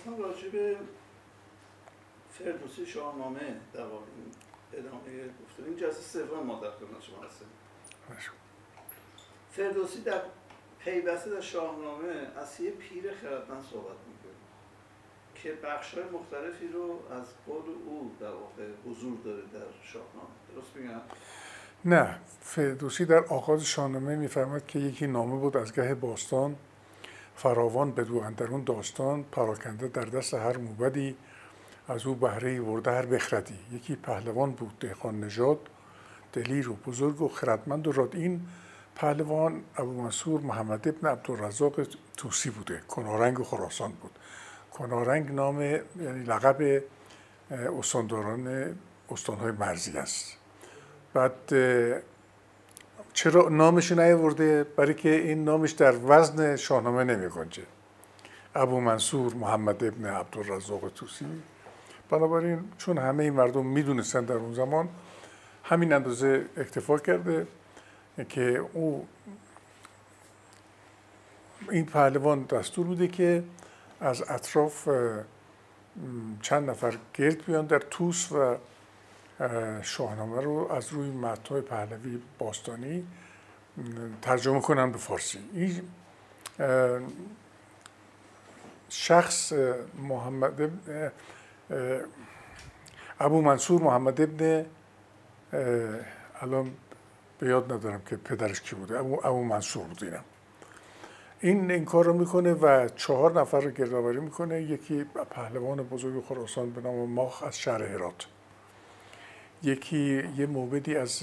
میخواستم راجع به فردوسی شاهنامه در واقع ادامه گفتن این جلسه سوم ما در خدمت شما هستیم. فردوسی در پیوسته در شاهنامه از یه پیر خردمند صحبت میکنه که بخش‌های مختلفی رو از قول او در واقع حضور داره در شاهنامه. درست میگم؟ نه، فردوسی در آغاز شاهنامه میفرماید که یکی نامه بود از گه باستان، فراوان بدو اندرون داستان، پراکنده در دست هر موبدی، از او بهره ورده هر بخردی. یکی پهلوان بود دهقان نژاد، دلیر و بزرگ و خردمند و راد. این پهلوان ابومنصور محمد ابن عبدالرزاق طوسی بوده، کنارنگ خراسان بود. کنارنگ نام یعنی لقب استانداران استانهای مرزی است. بعد چرا نامش نیاورده؟ برای که این نامش در وزن شاهنامه نمیگنجه. ابومنصور محمد ابن عبدالرزاق طوسی. بنابراین چون همه این مردم میدونستن در اون زمان، همین اندازه اکتفا کرده که او این پهلوان دستور میده که از اطراف چند نفر گرد بیان در طوس و شاهنامه رو از روی متن‌های پهلوی باستانی ترجمه کنن به فارسی. این شخص ابومنصور محمد ابن الان به یاد ندارم که پدرش کی بوده، ابومنصور بود. این کار رو میکنه و 4 نفر رو گردآوری میکنه. یکی پهلوان بزرگ خراسان به نام ماخ از شهر هرات، یکی یه موبدی از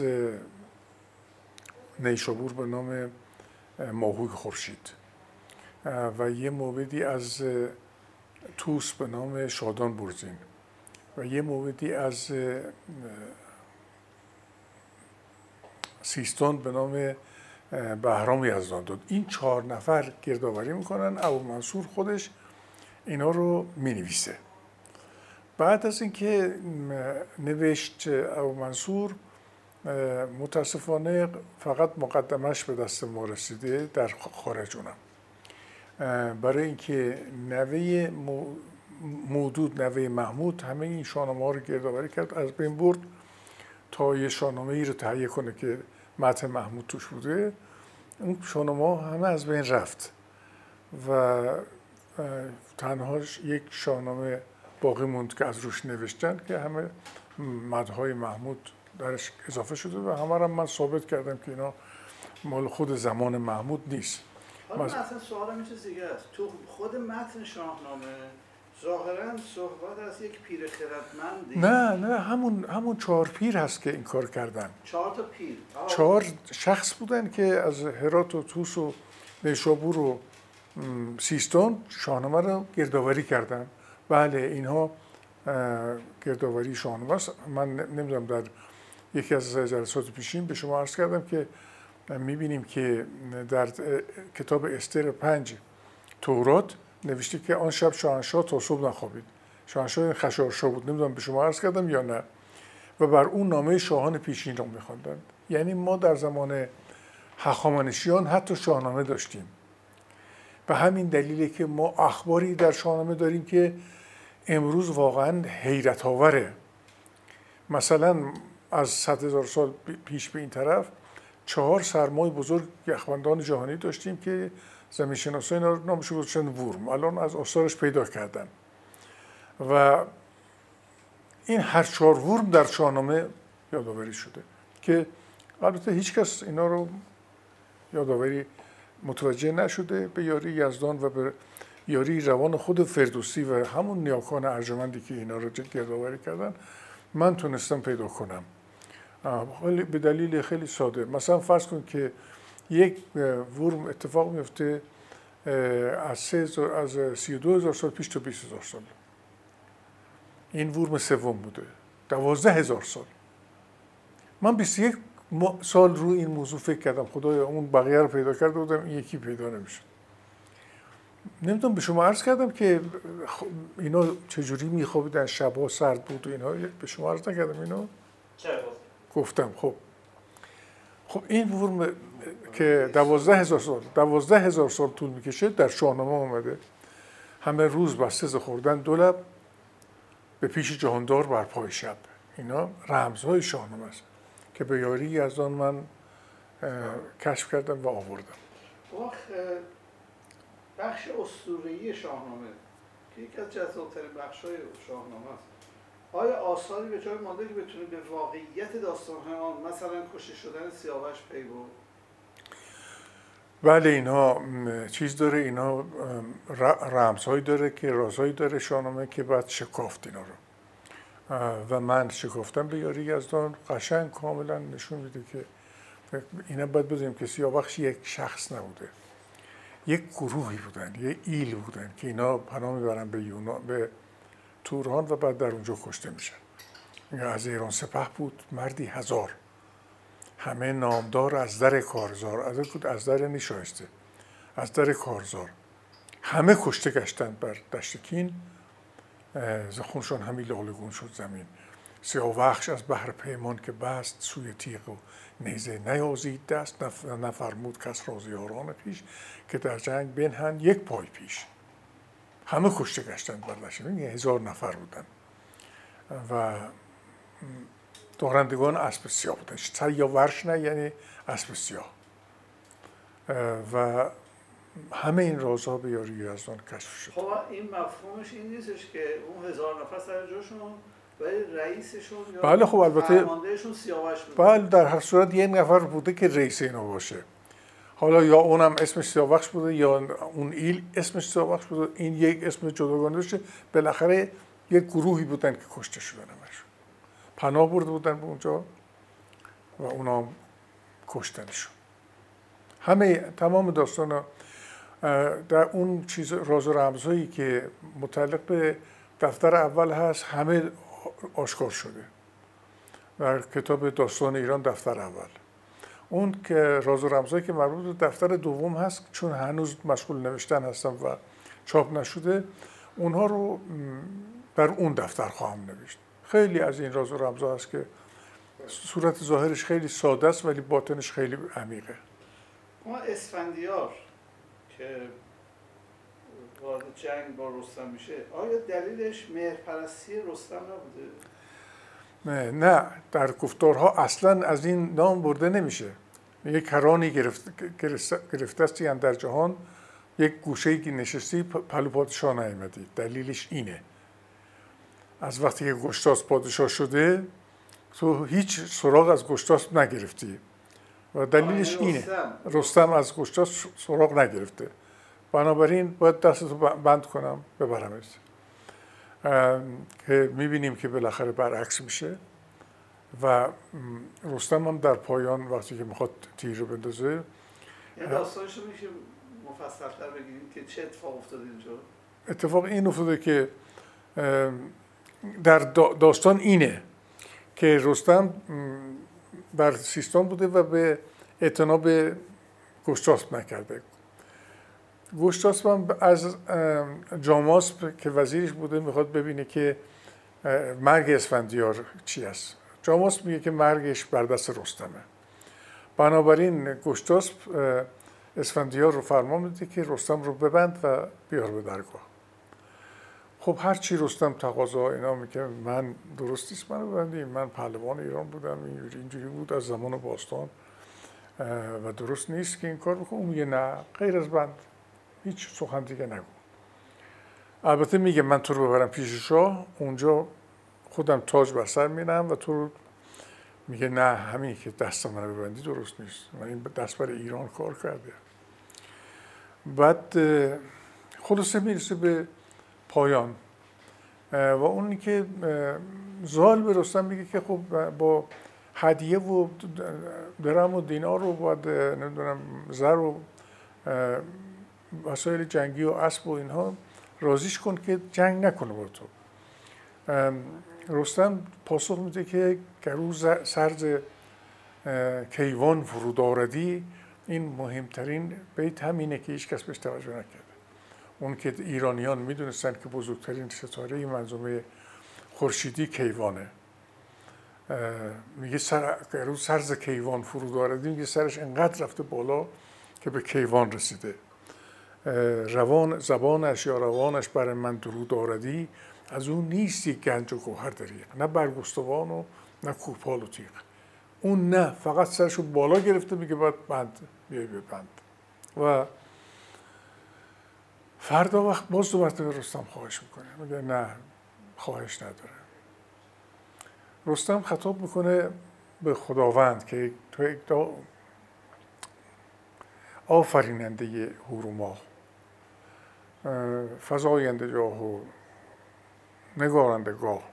نیشابور به نام ماهوی خورشید و یه موبدی از طوس به نام شادان برزین و یه موبدی از سیستان به نام بهرام یزدان داد. این 4 نفر گردآوری میکنن. ابومنصور خودش اینا رو مینویسه. بعد از اینکه نوشت ابومنصور، متاسفانه فقط مقدمش به دست ما رسیده در خارج اونم، برای اینکه نوه مودود، نوه محمود، همه این شاهنامه ها رو گردآوری کرد، از بین برد تا یه شاهنامه ای رو تهیه کنه که متن محمود توش بوده. اون شاهنامه ها همه از بین رفت و تنهاش یک شاهنامه باقی موند که از روش نوشتن که همه مدح‌های محمود درش اضافه شده و همه رو من ثابت کردم که اینا مال خود زمان محمود نیست. حالا اصلا سوالم این چیز دیگه است. تو خود متن شاهنامه ظاهراً صحبت از یک پیر خردمندی. نه همون 4 پیر هست که این کار کردن. 4 تا پیر. 4 شخص بودن که از هرات و طوس و نیشابور و سیستان شاهنامه رو گردآوری کردن. بله، اینها گردآوری شاهنامه است. من نمیدونم، در یکی از جلسات پیشین به شما عرض کردم که میبینیم که در کتاب استر 5 تورات نوشته که آن شب شاهنشاه تا صبح نخوابید. شاهنشاه خشایارشا بود، نمیدونم به شما عرض کردم یا نه، و بر اون نامه شاهان پیشین را میخواندند. یعنی ما در زمان هخامنشیان حتی شاهنامه داشتیم. به همین دلیله که ما اخباری در شاهنامه داریم که امروز واقعا حیرت آوره. مثلا از 100,000 سال پیش به این طرف 4 سرمای بزرگ یخبندان جهانی داشتیم که زمین شناسا اینا رو نامش گذاشتن ورم. الان از آثارش پیدا کردن و این هر 4 ورم در شاهنامه یادآوری شده که البته هیچ کس اینا رو یادآوری متوجه نشده. به یاری یزدان و به یاری روان خود فردوسی و همون نیاکان ارجمندی که اینا رو گردآوری کردن من تونستم پیدا کنم. به دلیل خیلی ساده. مثلا فرض کن که یک ورم اتفاق میفته از 32,000 سال پیش تا 20,000 سال. این ورم سوم بوده. 12,000 سال. من 21 سال روی این موضوع فکر کردم. خدایا اون بقیه رو پیدا کرده بودم، این یکی پیدا نمیشد. نمیدونم به شما عرض کردم که اینا چجوری میخوابیدن، شبها سرد بود و اینها. به شما عرض نکردم اینو؟ چرا گفتم. خب این ورم که 12,000 سال طول میکشه در شاهنامه اومده همه روز بسته خوردن دو لب به پیش جهاندار بر پای شب. اینا رمزهای شاهنامه است که به یاری یزدان من کشف کردم و آوردم. بخش اسطوره‌ای شاهنامه که یکی از جذاب‌ترین بخش‌های شاهنامه است، آیا آثاری به جای مانده که بتونه به واقعیت داستان‌های آن، مثلا کشته شدن سیاوش پی برد؟ بله، اینها چیز داره، اینها رمزهایی داره که رازهایی داره شاهنامه که باید شکافت اینا رو و من شکافتم به یاری یزدان. قشنگ کاملا نشون میده که اینا باید بدونیم که سیاوش یک شخص نبوده، یک گروهی بودن، یک ایل بودن که اینا پناه میبرن به توران و بعد در اونجا کشته میشن. از ایران سپه بود مردی هزار، همه نامدار از در کارزار، از در نشایسته، از در کارزار، همه کشته گشتند بر دشت کین، ز خونشان همی لالگون شد زمین. سیاوخش از بهر پیمان که بست، سوی تیغ و نیزه نیازید دست، نفرمود کس را ز یاران خویش، که در جنگ بنهند یک پای پیش. همه کشته گشتند بر دشت کین، 1000 نفر بودن و دارندگان اسب سیاه بودن. سیاورش نه یعنی اسب سیاه. و همه این رازها به یاری یزدان کشف شد. خب این مفهومش این نیستش که اون 1000 نفر سر جاشون ولی رئیسشون یا بله خب البته فرماندهشون سیاوش بود. بله، در هر صورت یک نفر بوده که رئیس اینا باشه. حالا یا اونم اسمش سیاوش بوده یا اون ایل اسمش سیاوش بوده، این یک اسم جداگانه داشته. بالاخره یک گروهی بودن که کشته شدن، همشون پناه برده بودن به اونجا و اونا کشتنشون. تمام داستان در اون چیز راز و رمزهایی که متعلق به دفتر اول هست همه آشکار شده در کتاب داستان ایران دفتر اول. اون که راز و رمزهایی که مربوط به دفتر دوم هست، چون هنوز مشغول نوشتن هستم و چاپ نشده، اونها رو در اون دفتر خواهم نوشت. خیلی از این راز و رمزها هست که صورت ظاهرش خیلی ساده است ولی باطنش خیلی عمیقه. ما اسفندیار که وارد جنگ با رستم میشه، آیا دلیلش مهرپرستی رستم نبوده؟ نه، در گفتارها اصلا از این نام برده نمیشه. یک کرانی گرفته است در جهان، یک گوشه‌ای که نشستی پلو پادشاه نیامدی. دلیلش اینه. از وقتی که گشتاسپ پادشاه شده تو هیچ سراغ از گشتاسپ نگرفتی و دلیلش اینه. رستم از گشتاسپ سراغ نگرفته، بنابراین باید دستتو بند کنم ببرمت. که میبینیم که بالاخره برعکس میشه و رستم هم در پایان وقتی که میخواد تیر رو بندازه، یه داستانش رو میشه مفصل‌تر بگیریم که چه اتفاق افتاده اینجا؟ اتفاق این افتاده که در داستان اینه که رستم در سیستان بوده و به اعتنا به گشتاسپ نکرده. گشتاسپ هم از جاماسپ که وزیرش بوده میخواد ببینه که مرگ اسفندیار چی است. جاماسپ میگه که مرگش بر دست رستمه. بنابراین گشتاسپ اسفندیار رو فرمان میده که رستم رو ببند و بیار به درگاه. خب هر چی رستم تقاضا اینا میگه من درست نیست منو ببندیم، من پهلوان ایران بودم، اینجوری بود از زمان باستان و درست نیست که این کار بکنم. اون میگه نه، غیر از بند هیچ سخن دیگه نگو. البته میگه من تو رو ببرم پیش شاه، اونجا خودم تاج بر سر می‌نهم و تو رو میگه نه، همین که دست من ببندی درست نیست، من این دست بر ایران کار کرده. بعد خلاصه میرسه به پایان و اونی که زال به رستم میگه که خب با هدیه و درم و دینار و بعد نمیدونم زر و وسایل جنگی و اسب و اینها راضیش کن که جنگ نکنه با تو. رستم پاسخ میده که گرو سرز کیوان فرود آردی. این مهمترین بیت همینه که هیچ کس بهش توجه نکرده. اون که ایرانیان میدونستن که بزرگترین ستاره منظومه خورشیدی کیوانه. میگه گرو سرز کیوان فرود آردی، میگه سرش انقدر رفته بالا که به کیوان رسیده. زبانش یا روانش بر من درود آردی، از اون نیست یک گنج و گوهر دریغ، نه برگستوان و نه کوپال و تیغ. اون نه، فقط سرشو بالا گرفته میگه باید بند بیای به بند. و فردا وقت باز دو مرتبه رستم خواهش میکنه، میگه نه خواهش نداره. رستم خطاب میکنه به خداوند که تو آفریننده هور و ماه، فزاینده جاه و نگارنده گاه،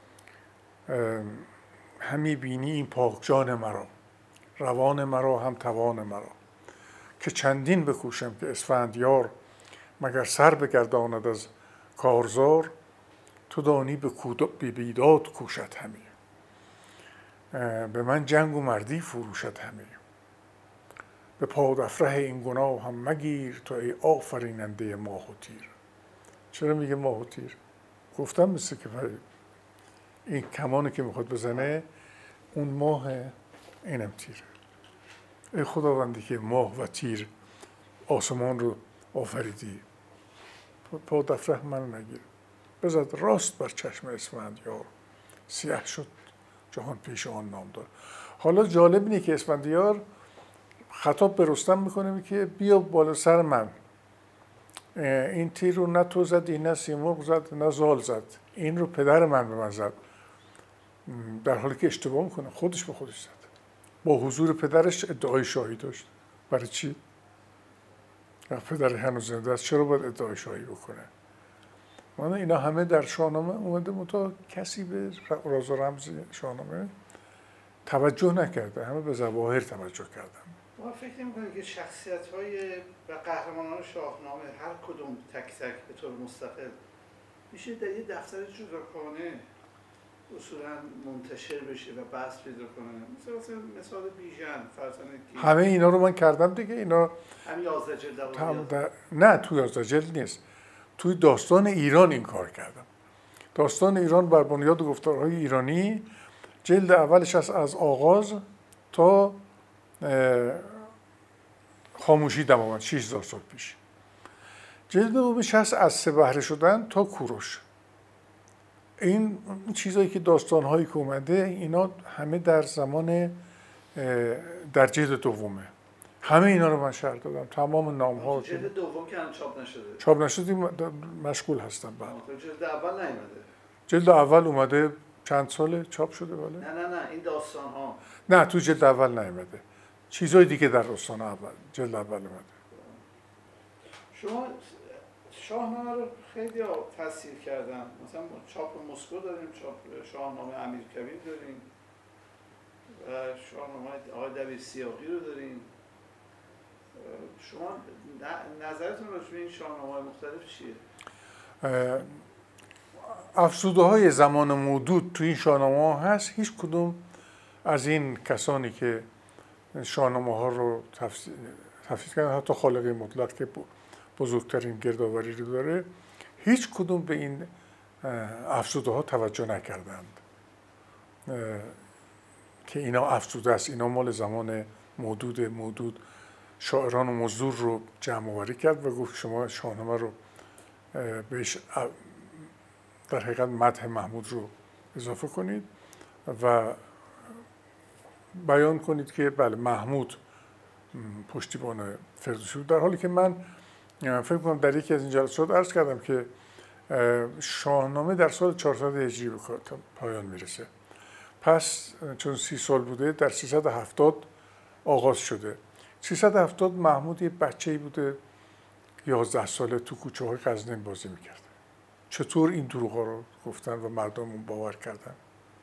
همی بینی این پاک جان مرا، روان مرا هم توان مرا، که چندین بکوشم که اسفندیار، مگر سر بگرداند از کارزار، تو دانی به بیداد کوشد همی، به من جنگ و مردی فروشد همی، به پادافره این گناه هم مگیر، تو ای آفریننده ماه و تیر. چرا میگه ماه و تیر؟ گفتم مثل که این کمانی که میخواد بزنه اون ماه، اینم تیره. ای خداوندی که ماه و تیر آسمان رو آفریدی، پادافره من نگیر. بزد راست بر چشم اسفندیار، سیاه شد جهان پیش آن نامدار. حالا جالب اینه که اسفندیار خطاب به رستم میکنه که بیا بالا سر من، این تیر رو نه تو زدی، نه سیمرغ زد، نه زال زد، این رو پدر من به من زد. در حالی که اشتباه میکنه، خودش به خودش زد. با حضور پدرش ادعای شاهی داشت. برای چی؟ پدر هنوز زنده است، چرا باید ادعای شاهی بکنه؟ اینا همه در شاهنامه اومده، منتها کسی به راز و رمز شاهنامه توجه نکرده، همه به ظواهر توجه کردن. ما فکر نمی‌کنید که شخصیت‌های و قهرمانان شاهنامه هر کدوم تک تک به طور مستقل میشه در یه دفتر جداگانه اصولاً منتشر بشه و بحث پیدا کنه؟ مثال بیژن، فرزانه همه اینا رو من کردم دیگه. اینا همین 11 جلد نه، توی 11 جلد نیست، توی داستان ایران این کار کردم. داستان ایران بر بنیاد گفتارهای ایرانی، جلد اولش از آغاز تا خاموشی دماوند 6000 سال پیش. جلد دومش هست از سه بهره شدن تا کوروش. این چیزایی که داستان‌هایی که اومده اینا همه در زمان در جلد دومه. همه اینا رو من شرح دادم، تمام نام‌ها. جلد دوم که هم چاپ نشده. چاپ نشده، مشغول هستم بعد. جلد اول نیومده. جلد اول اومده چند ساله چاپ شده بالا؟ نه این داستان‌ها. نه تو جلد اول نیومده. چیزای دیگه در داستان اول، جلد اول اومده. شما شاهنامه رو خیلی تاثیر کردن. مثلا چاپ مسکو داریم، چاپ شاهنامه امیرکبیر داریم و شاهنامه آقای دبیرسیاقی رو داریم. شما نظرتون راجع به این شاهنامه‌های مختلف چیه؟ افزوده‌های زمان مودود تو این شاهنامه‌ها هست. هیچ کدوم از این کسانی که شاهنامه‌ها رو تفسیر کردن، حتی خالق مطلق که بزرگترین گردآوری رو داره، هیچ کدوم به این افزوده‌ها توجه نکردند که اینا افزوده است، اینا مال زمان مودود شاعران و مزدور رو جمع آوری کرد و گفت شما شاهنامه رو بهش در حقیقت مدح محمود رو اضافه کنید و بیان کنید که بله محمود پشتیبان فردوسی بود. در حالی که من فکر کنم در یکی از این جلسات عرض کردم که شاهنامه در سال 400 هجری به پایان میرسه. پس چون 30 سال بوده، در 370 آغاز شده. 370 محمود یه بچه‌ای بوده 11 ساله تو کوچه های غزنین بازی میکرد. چطور این دروغا رو گفتن و مردم اون باور کردن؟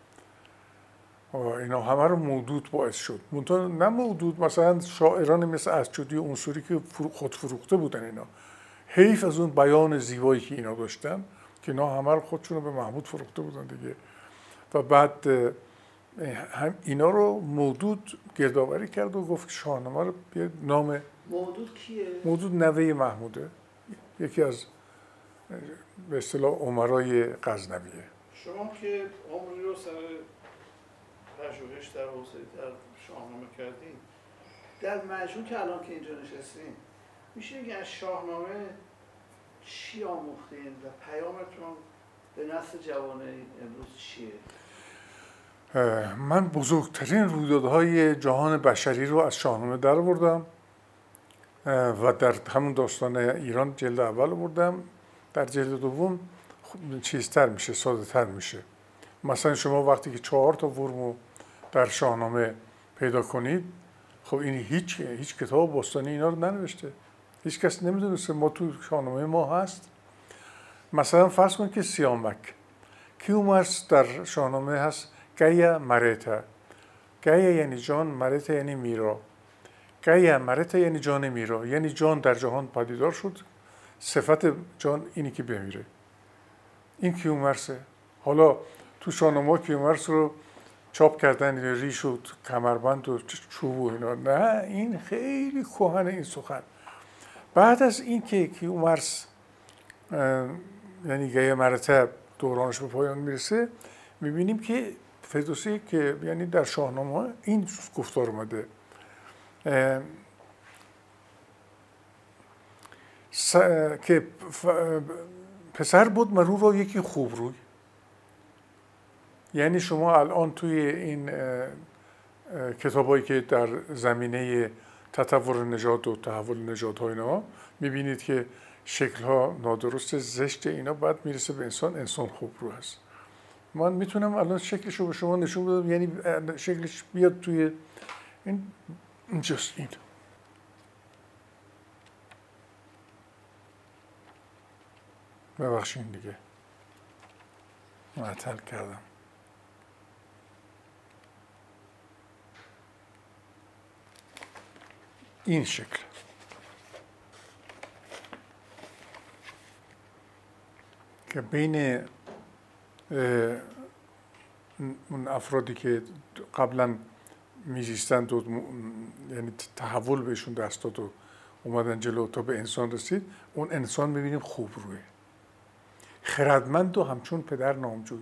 اینا همه رو مودود باعث شد. منتها نه مودود، مثلا شاعران مثل اسجدی و عنصری که خود فروخته بودن، اینا حیف از اون بیان زیبایی که اینا داشتن که اینا همه رو خودشون رو به محمود فروخته بودن دیگه. و بعد اینا رو مودود گردآوری کرد و گفت شاهنامه رو به نام مودود کیه؟ مودود نوه محموده، یکی از به اصطلاح امرای غزنویه. شما که عمری رو سر پژوهش در حوزه در شاهنامه کردین، در مجموع که الان که اینجا نشستین، میشه که از شاهنامه چی آموختین و پیامتون به نسل جوان امروز چیه؟ من بزرگترین رویدادهای جهان بشری رو از شاهنامه در آوردم و در همون داستان ایران جلد اول آوردم. در جلد دوم چیزتر میشه، ساده تر میشه. مثلا شما وقتی که 4 تا ورمو در شاهنامه پیدا کنید، خب این هیچ کتاب باستانی اینا رو ننوشته. هیچ کس نمیدونسته ما تو شاهنامه ما هست. مثلا فرض کنید که سیامک کیومرث در شاهنامه هست گایا مرتا. گایا یعنی جان، مرتا یعنی میرا. گایا مرتا یعنی جان میرا، یعنی جان در جهان پدیدار شد، صفت جان اینی که بمیره. این کیومرثه. حالا تو شاهنامه کیومرث رو چاپ کردن ریش و کمربند و چوب و اینا. نه، این خیلی کهنه این سخن. بعد از این که کیومرث یعنی گایا مرتا دورانش به پایان میرسه، میبینیم که فردوسی که یعنی در شاهنامه این گفتار اومده که پسر بود مرو را یکی خوب روی. یعنی شما الان توی این کتابایی که در زمینه تطور نژاد و تحول نژادها اینا میبینید که شکل‌ها نادرست، زشت، اینا بعد میرسه به انسان خوب رو هست. من میتونم الان شکلش رو به شما نشون بدم، یعنی شکلش بیاد توی این اینجاست. این ببخشید دیگه معطل کردم. این شکل که بین اون افرادی که قبلا میزیستند و یعنی تحول بهشون دست داد و اومدن جلو تا به انسان رسید، اون انسان میبینیم خوب روی، خردمند و همچون پدر نامجوی.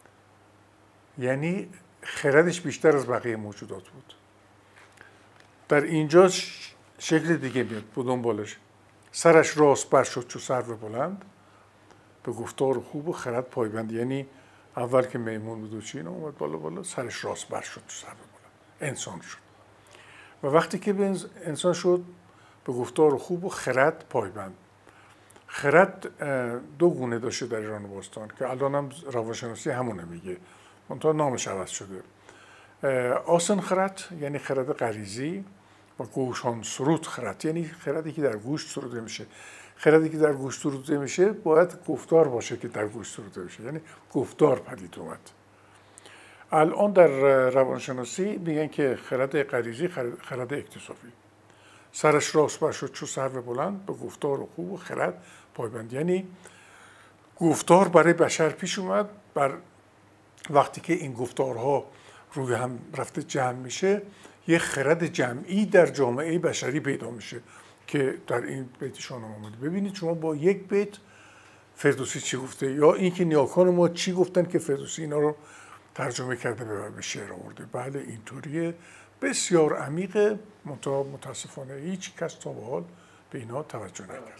یعنی خردش بیشتر از بقیه موجودات بود. در اینجا شکل دیگه میاد دنبالش. سرش راست بر شد چو سرو بلند، به گفتار خوب و خرد پایبند. یعنی اول که میمون بود و چین اومد بالا، سرش راست بر شد چو سرو بلند، انسان شد. و وقتی که به انسان شد، به گفتار خوب و خرد پایبند. خرد 2 گونه داشته در ایران باستان که الان هم روانشناسی همونه میگه، منتها نامش عوض شده. آسن خرد یعنی خرد غریزی و گوشان سرود خرد یعنی خردی که در گوش سروده میشه. خردی که در گوش سروده میشه باید گفتار باشه که در گوش سروده میشه، یعنی گفتار پدید اومد. الان در روانشناسی میگن که خرد غریزی خرد اکتسابی. سرش راست بر شد چو سرو بلند، به گفتار خوب و خرد پایبند. یعنی گفتار برای بشر پیش اومد، بر وقتی که این گفتارها روی هم رفته جمع میشه، یه خرد جمعی در جامعه بشری پیدا میشه که در این بیت شاهنامه اومده. ببینید شما با یک بیت فردوسی چی گفته، یا اینکه نیاکان ما چی گفتن که فردوسی اینا رو ترجمه کرده به شعر آورده. بله اینطوریه، بسیار عمیقه، متاسفانه هیچ کس تا به حال به اینا توجه نکرده.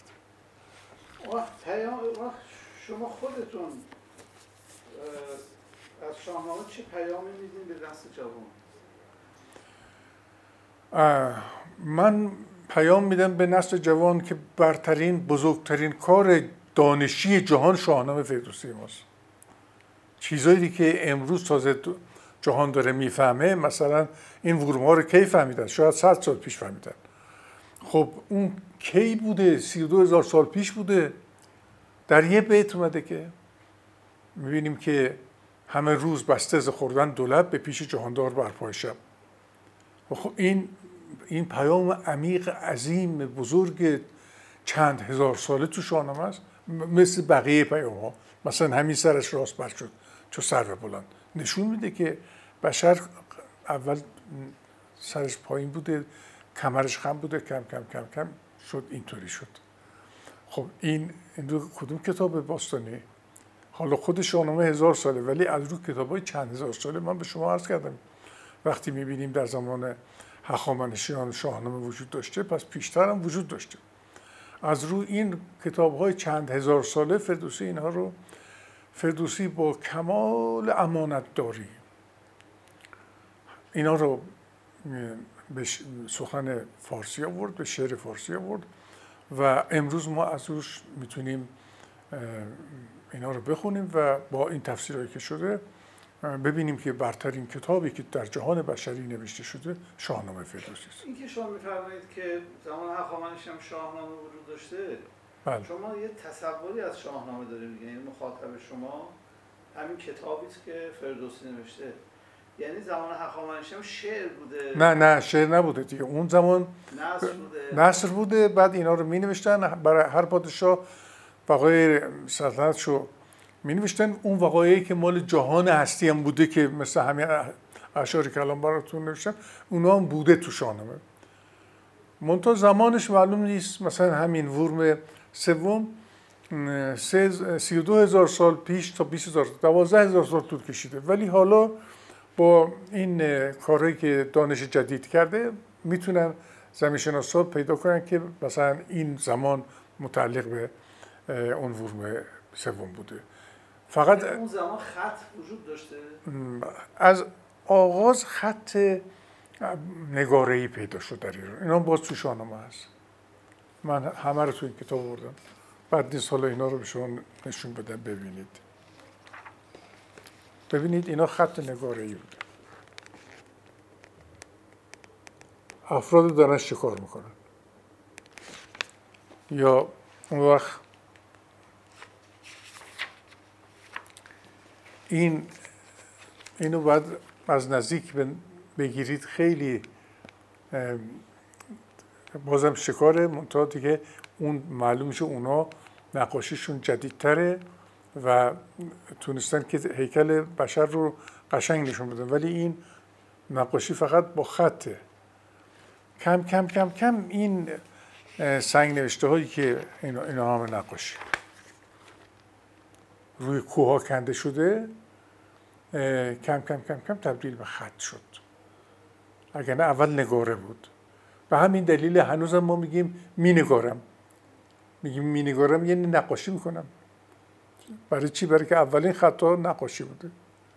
شما خودتون از شاهنامه چه پیامی میدین به نسل جوان؟ من پیام میدم به نسل جوان که برترین بزرگترین کار دانشی جهان شاهنامه فردوسی ماست. چیزایی که امروز تازه جهان داره میفهمه، مثلا این ورم‌ها رو کی فهمیدن؟ شاید 100 سال پیش فهمیدن. خب اون کی بوده؟ 32,000 سال پیش بوده. در یه بیت اومده که میبینیم که همه روز بسته ز خوردن دولت، به پیش جهاندار برپای شب. خب این پیام عمیق، عظیم، بزرگ، چند هزار ساله تو شاهنامه است، مثل بقیه پیام ها. مثلا همین سرش راست بر شد چو سرو بلند، نشون میده که بشر اول سرش پایین بوده، کمرش خم بوده، کم کم کم کم شد اینطوری شد. خب این کدوم کتاب باستانی؟ حالا خود شاهنامه 1000 ساله، ولی از رو کتابای چند هزار ساله من به شما عرض کردم وقتی میبینیم در زمان هخامنشیان شاهنامه وجود داشته، پس پیشتر هم وجود داشته. از روی این کتاب‌های چند هزار ساله فردوسی اینها رو فردوسی با کمال امانتداری اینا رو به سخن فارسی آورد، به شعر فارسی آورد و امروز ما از روش میتونیم اینا رو بخونیم و با این تفسیرهایی که شده ببینیم که برترین کتابی که در جهان بشری نوشته شده شاهنامه فردوسی است. این که شما می‌فرمایید که زمان هخامنشی هم شاهنامه وجود داشته، بله. شما یه تصوری از شاهنامه دارید، یعنی مخاطب شما همین کتابی است که فردوسی نوشته، یعنی زمان هخامنشی هم شعر بوده؟ نه شعر نبوده دیگه، اون زمان نثر بوده. بعد اینا رو می‌نوشتن برای هر پادشاه وقایع سلطنتشو می‌نوشتن. اون وقایعی که مال جهان هستی هم بوده که مثل همین اشعاری که الان براتون نوشتم اونا هم بوده تو شاهنامه. منتها زمانش معلوم نیست. مثلا همین ورم سوم 32,000 سال پیش تا 20,000 12,000 سال طول کشیده، ولی حالا با این کارهایی که دانش جدید کرده میتونن زمین‌شناسا پیدا کنن که مثلا این زمان متعلق به اون ورم سوم بوده. فقط اون زمان خط وجود داشته؟ از آغاز خط نگاره‌ای پیدا شد در ایران. اینا باز تو شاهنامه هست. من همه رو تو این کتاب آوردم. بعد نیست حالا اینا رو به شما نشون بدم ببینید. ببینید اینا خط نگاره‌ای بوده. افراد دارن شکار میکنن. یا اون وقت اینو باید از نزدیک بگیرید. خیلی بازم شکاره، منتها دیگه اون معلوم میشه اونا نقاشیشون جدیدتره و تونستن که هیکل بشر رو قشنگ نشون بدن، ولی این نقاشی فقط با خطه. کم کم کم کم این سنگ نوشته هایی که اینا همه نقاشی روی کوه ها کنده شده کم کم کم کم تبدیل به خط شد. اگر نه اول نگاره بود. به همین دلیل هنوزم ما میگیم مینگارم یعنی نقاشی میکنم. برای چی؟ برای که اولین خطا نقاشی بوده.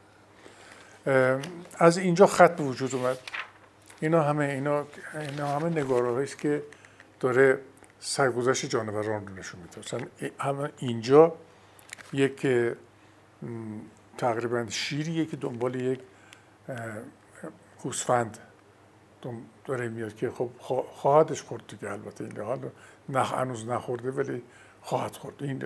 از اینجا خط وجود اومد. اینا همه نگاره‌هایی است که داره سرگذشت جانوران رو نشون میده. مثلا همه اینجا یک تقریبا شیریه که دنبال یک گوسفند داره میاد که خب خواهدش خورد دیگه. البته این حال هنوز نخورده ولی خواهد خورد. این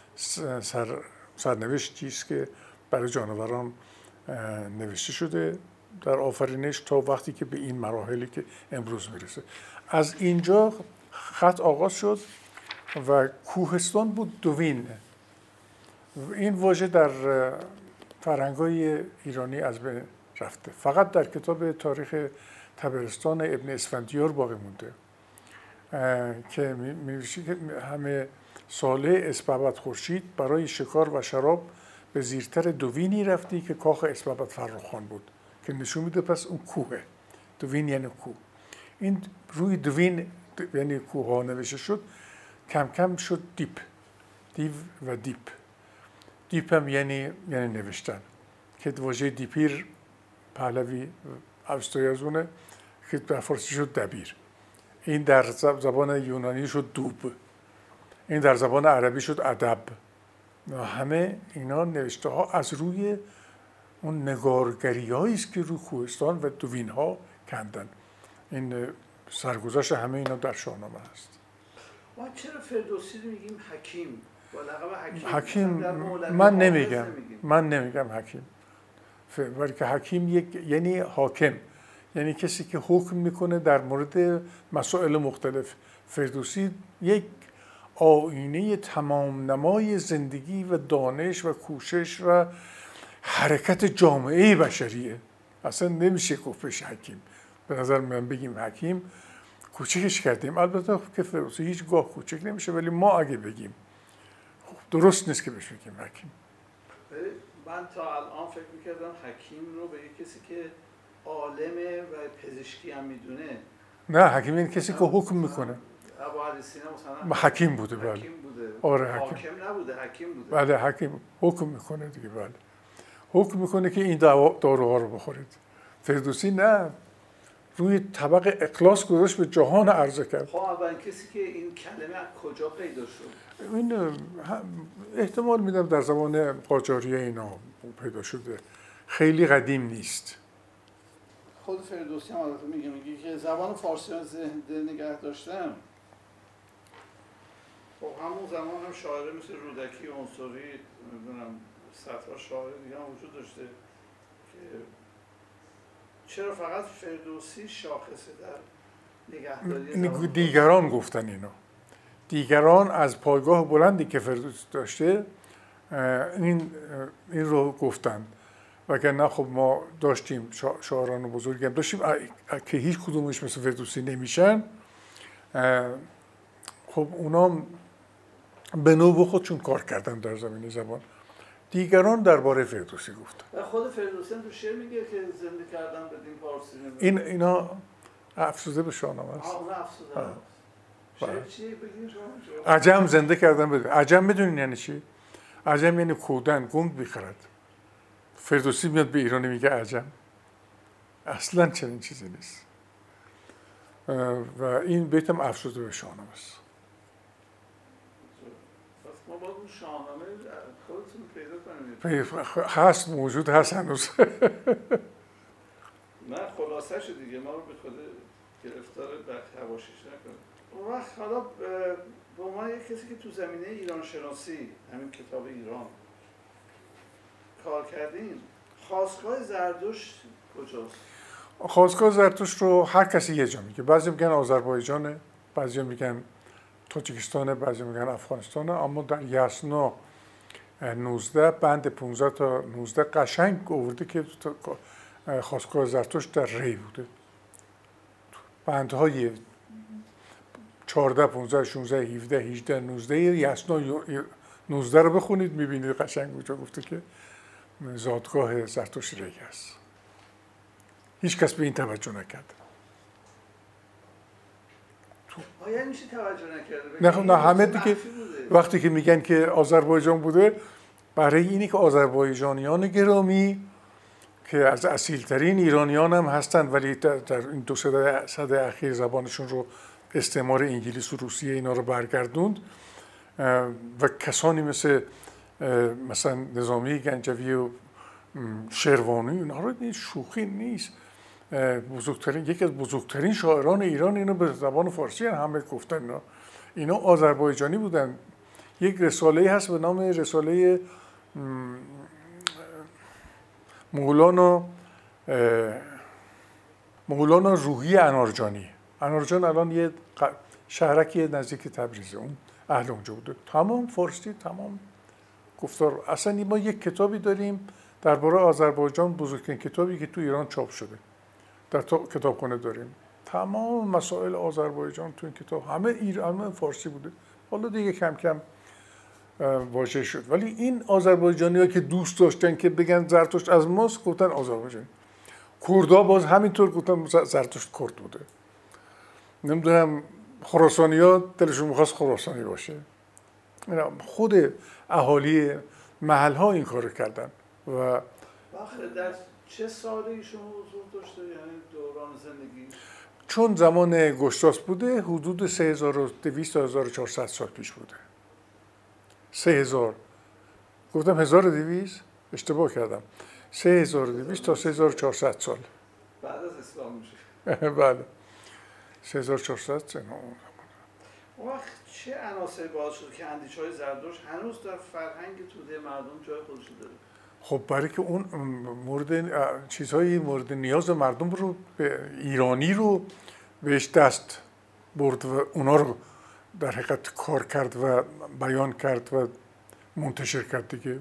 سرنوشتی است که برای جانوران نوشته شده در آفرینش تا وقتی که به این مراحلی که امروز میرسه. از اینجا خط آغاز شد و کوهستان بود دوین. این واژه در فرهنگ‌های ایرانی از بین رفته. فقط در کتاب تاریخ تبرستان ابن اسفندیار باقی مونده که می‌نویسه که همه ساله اسپابت خورشید برای شکار و شراب به زیرتر دوینی رفتی که کاخ اسپابت فرخان بود، که نشون میده پس اون کوهه. دوین یعنی کوه. این روی دوین یعنی کوه ها نوشته شد. کم کم شد دیو و دیپ هم یعنی نوشتن، که واژه دیپیر پهلوی اوستایی از اونه که در فارسی شد دبیر. این در زبان یونانی شد دوب. این در زبان عربی شد ادب. همه اینا نوشته ها از روی اون نگارگری هایی است که روی کوهستان و دوین ها کندن. این سرگذشت همه اینا در شاهنامه هست. ما چرا فردوسی رو میگیم حکیم؟ با لقب حکیم من نمیگم حکیم. بلکه حکیم یعنی حاکم، یعنی کسی که حکم میکنه در مورد مسائل مختلف. فردوسی یک آینه تمام نمای زندگی و دانش و کوشش و حرکت جامعه بشریه. اصلا نمیشه گفتش حکیم. به نظر من بگیم حکیم کوچکش کردیم. البته که فردوسی هیچگاه کوچک نمیشه، ولی ما اگه بگیم درست نیست که بهش بگیم حکیم. من تا الان فکر میکردم حکیم رو به یک کسی که عالمه و پزشکی هم میدونه. نه، حکیم این کسی که حکم میکنه. ابو علی سینا مثلا حکیم بوده. بله حکیم بوده. آره حکیم. حاکم نبوده، حکیم بوده. بله حکیم حکم میکنه دیگه. بله حکم میکنه که این داروها رو بخورید. فردوسی نه، روی طبق اخلاص گذاشت به جهان عرضه کرد. خب اولین کسی که این کلمه از کجا پیدا شد؟ این احتمال میدم در زمان قاجاریه اینا پیدا شده، خیلی قدیم نیست. خود فردوسی هم البته میگه که زبان فارسی رو زنده نگه داشتم. خب همون زمان هم شاعره مثل رودکی، عنصری، نمیدونم صدها شاعر دیگه هم وجود داشته که چرا فقط فردوسی شاخصه در نگهداری؟ دیگران گفتن اینو. دیگران از پایگاه بلندی که فردوسی داشته این رو گفتن، وگرنه خب ما داشتیم شاعران بزرگی هم داشتیم که هیچ کدومش مثل فردوسی نمیشن. خب اونا به نوبه خودشون کار کردن در زمینه زبان. دیگران درباره فردوسی گفتن. خود فردوسی هم تو شعر میگه که زنده کردن بدین پارسی. اینا افسوده به شاهنامه است. اون افسوده است. شعر چی بگین شما؟ عجم زنده کردن بدین. عجم بدونین یعنی چی؟ عجم یعنی کودن، گنگ بیخرد. فردوسی میاد به ایرانی میگه عجم. اصلا چنین چیزی نیست. و این بیتم افسوده به شاهنامه است. ما باید اون شاهنامه خودتون پیدا کنیم. هست، موجود هست هنوز. نه خلاصه شد دیگه، ما رو به خود گرفتار حواشیش نکنیم. اون وقت حالا به عنوان یک کسی که تو زمینه ایران شناسی، همین کتاب ایران کار کردین، خاستگاه زردشت کجاست؟ خاستگاه زرتشت رو هر کسی یه جا میگه. بعضی میگن آذربایجانه، بعضی میگن تاجیکستانه، بعضی میگن افغانستانه، اما در یسنا 19 بند 15 تا 19 قشنگ آورده که خاستگاه زرتشت در ری بوده. بندهای 14 15 16 17 18 19 یسنا 19 رو بخونید میبینید قشنگ اونجا گفته که زادگاه زرتشت ری هست. هیچ کس به این توجه نکرد. یعنی میشه توجه نکرده؟ نه همه دیگه وقتی که میگن که آذربایجان بوده، برای اینی که آذربایجانیان گرامی که از اصیلترین ایرانیان هم هستند، ولی در این 2 سده اخیر زبانشون رو استعمار انگلیس و روسیه اینا رو برگردوند و کسانی مثلا نظامی گنجوی و شروانی، اینا رو شوخی نیست. یکی از بزرگترین شاعران ایران اینو به زبان فارسی همه گفتن. اینا آذربایجانی بودن. یک رساله هست به نام رساله مولانا روحی انارجانی. انارجان الان یه شهرکی نزدیک تبریزه، اون اهل اونجا بوده. تمام فارسی، تمام گفتار. اصلا ما یک کتابی داریم درباره آذربایجان، بزرگترین کتابی که تو ایران چاپ شده، در کتابخانه داریم. تمام مسائل آذربایجان تو این کتاب همه فارسی بوده. حالا دیگه کم کم واژه شد، ولی این آذربایجانی‌ها که دوست داشتن که بگن زرتشت از ماست، گفتن آذربایجانی. کردها باز همینطور گفتن زرتشت کرد بوده. نمیدونم خراسانی‌ها دلشون می‌خواست خراسانی باشه. خود اهالی محل‌ها این کارو کردن. و در چه سالی شما حضور داشته، یعنی دوران زندگی؟ چون زمان گشتاس بوده، حدود 3200 تا 1400 سال پیش بوده. 3000 گفتم 1200 اشتباه کردم. 3200 تا 3400 سال بعد از اسلام میشه. بله 3400 سال. اون وقت چه عناصری باعث شد که اندیشه‌های زردشت هنوز در فرهنگ توده مردم جای خودش داره؟ خب برای که اون چیزهای مورد نیاز مردم رو به ایرانی رو بهش دست برد و اونا رو در حقیقت کار کرد و بیان کرد و منتشر کرد دیگه.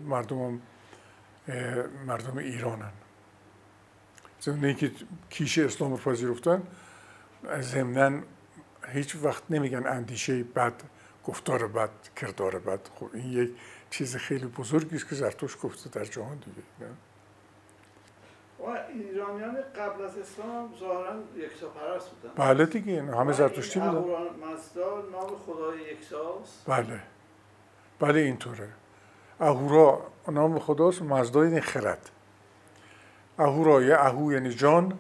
مردم ایرانن. ضمن اینکه کیش اسلام رو پذیرفتن، ضمناً هیچ وقت نمیگن اندیشه بد، گفتار بد، کردار بد. خب این یک چیز خیلی بزرگی است که زرتشت گفته در جهان دیگه. و ایرانیان قبل از اسلام هم ظاهرا یکتاپرست بودن. بله دیگه همه زرتشتی بودن. اهورامزدا نام خدای یکتاست. بله اینطوره. اهورا نام خداست، مزدا یعنی خرد. اهورا یا اهو یعنی جان،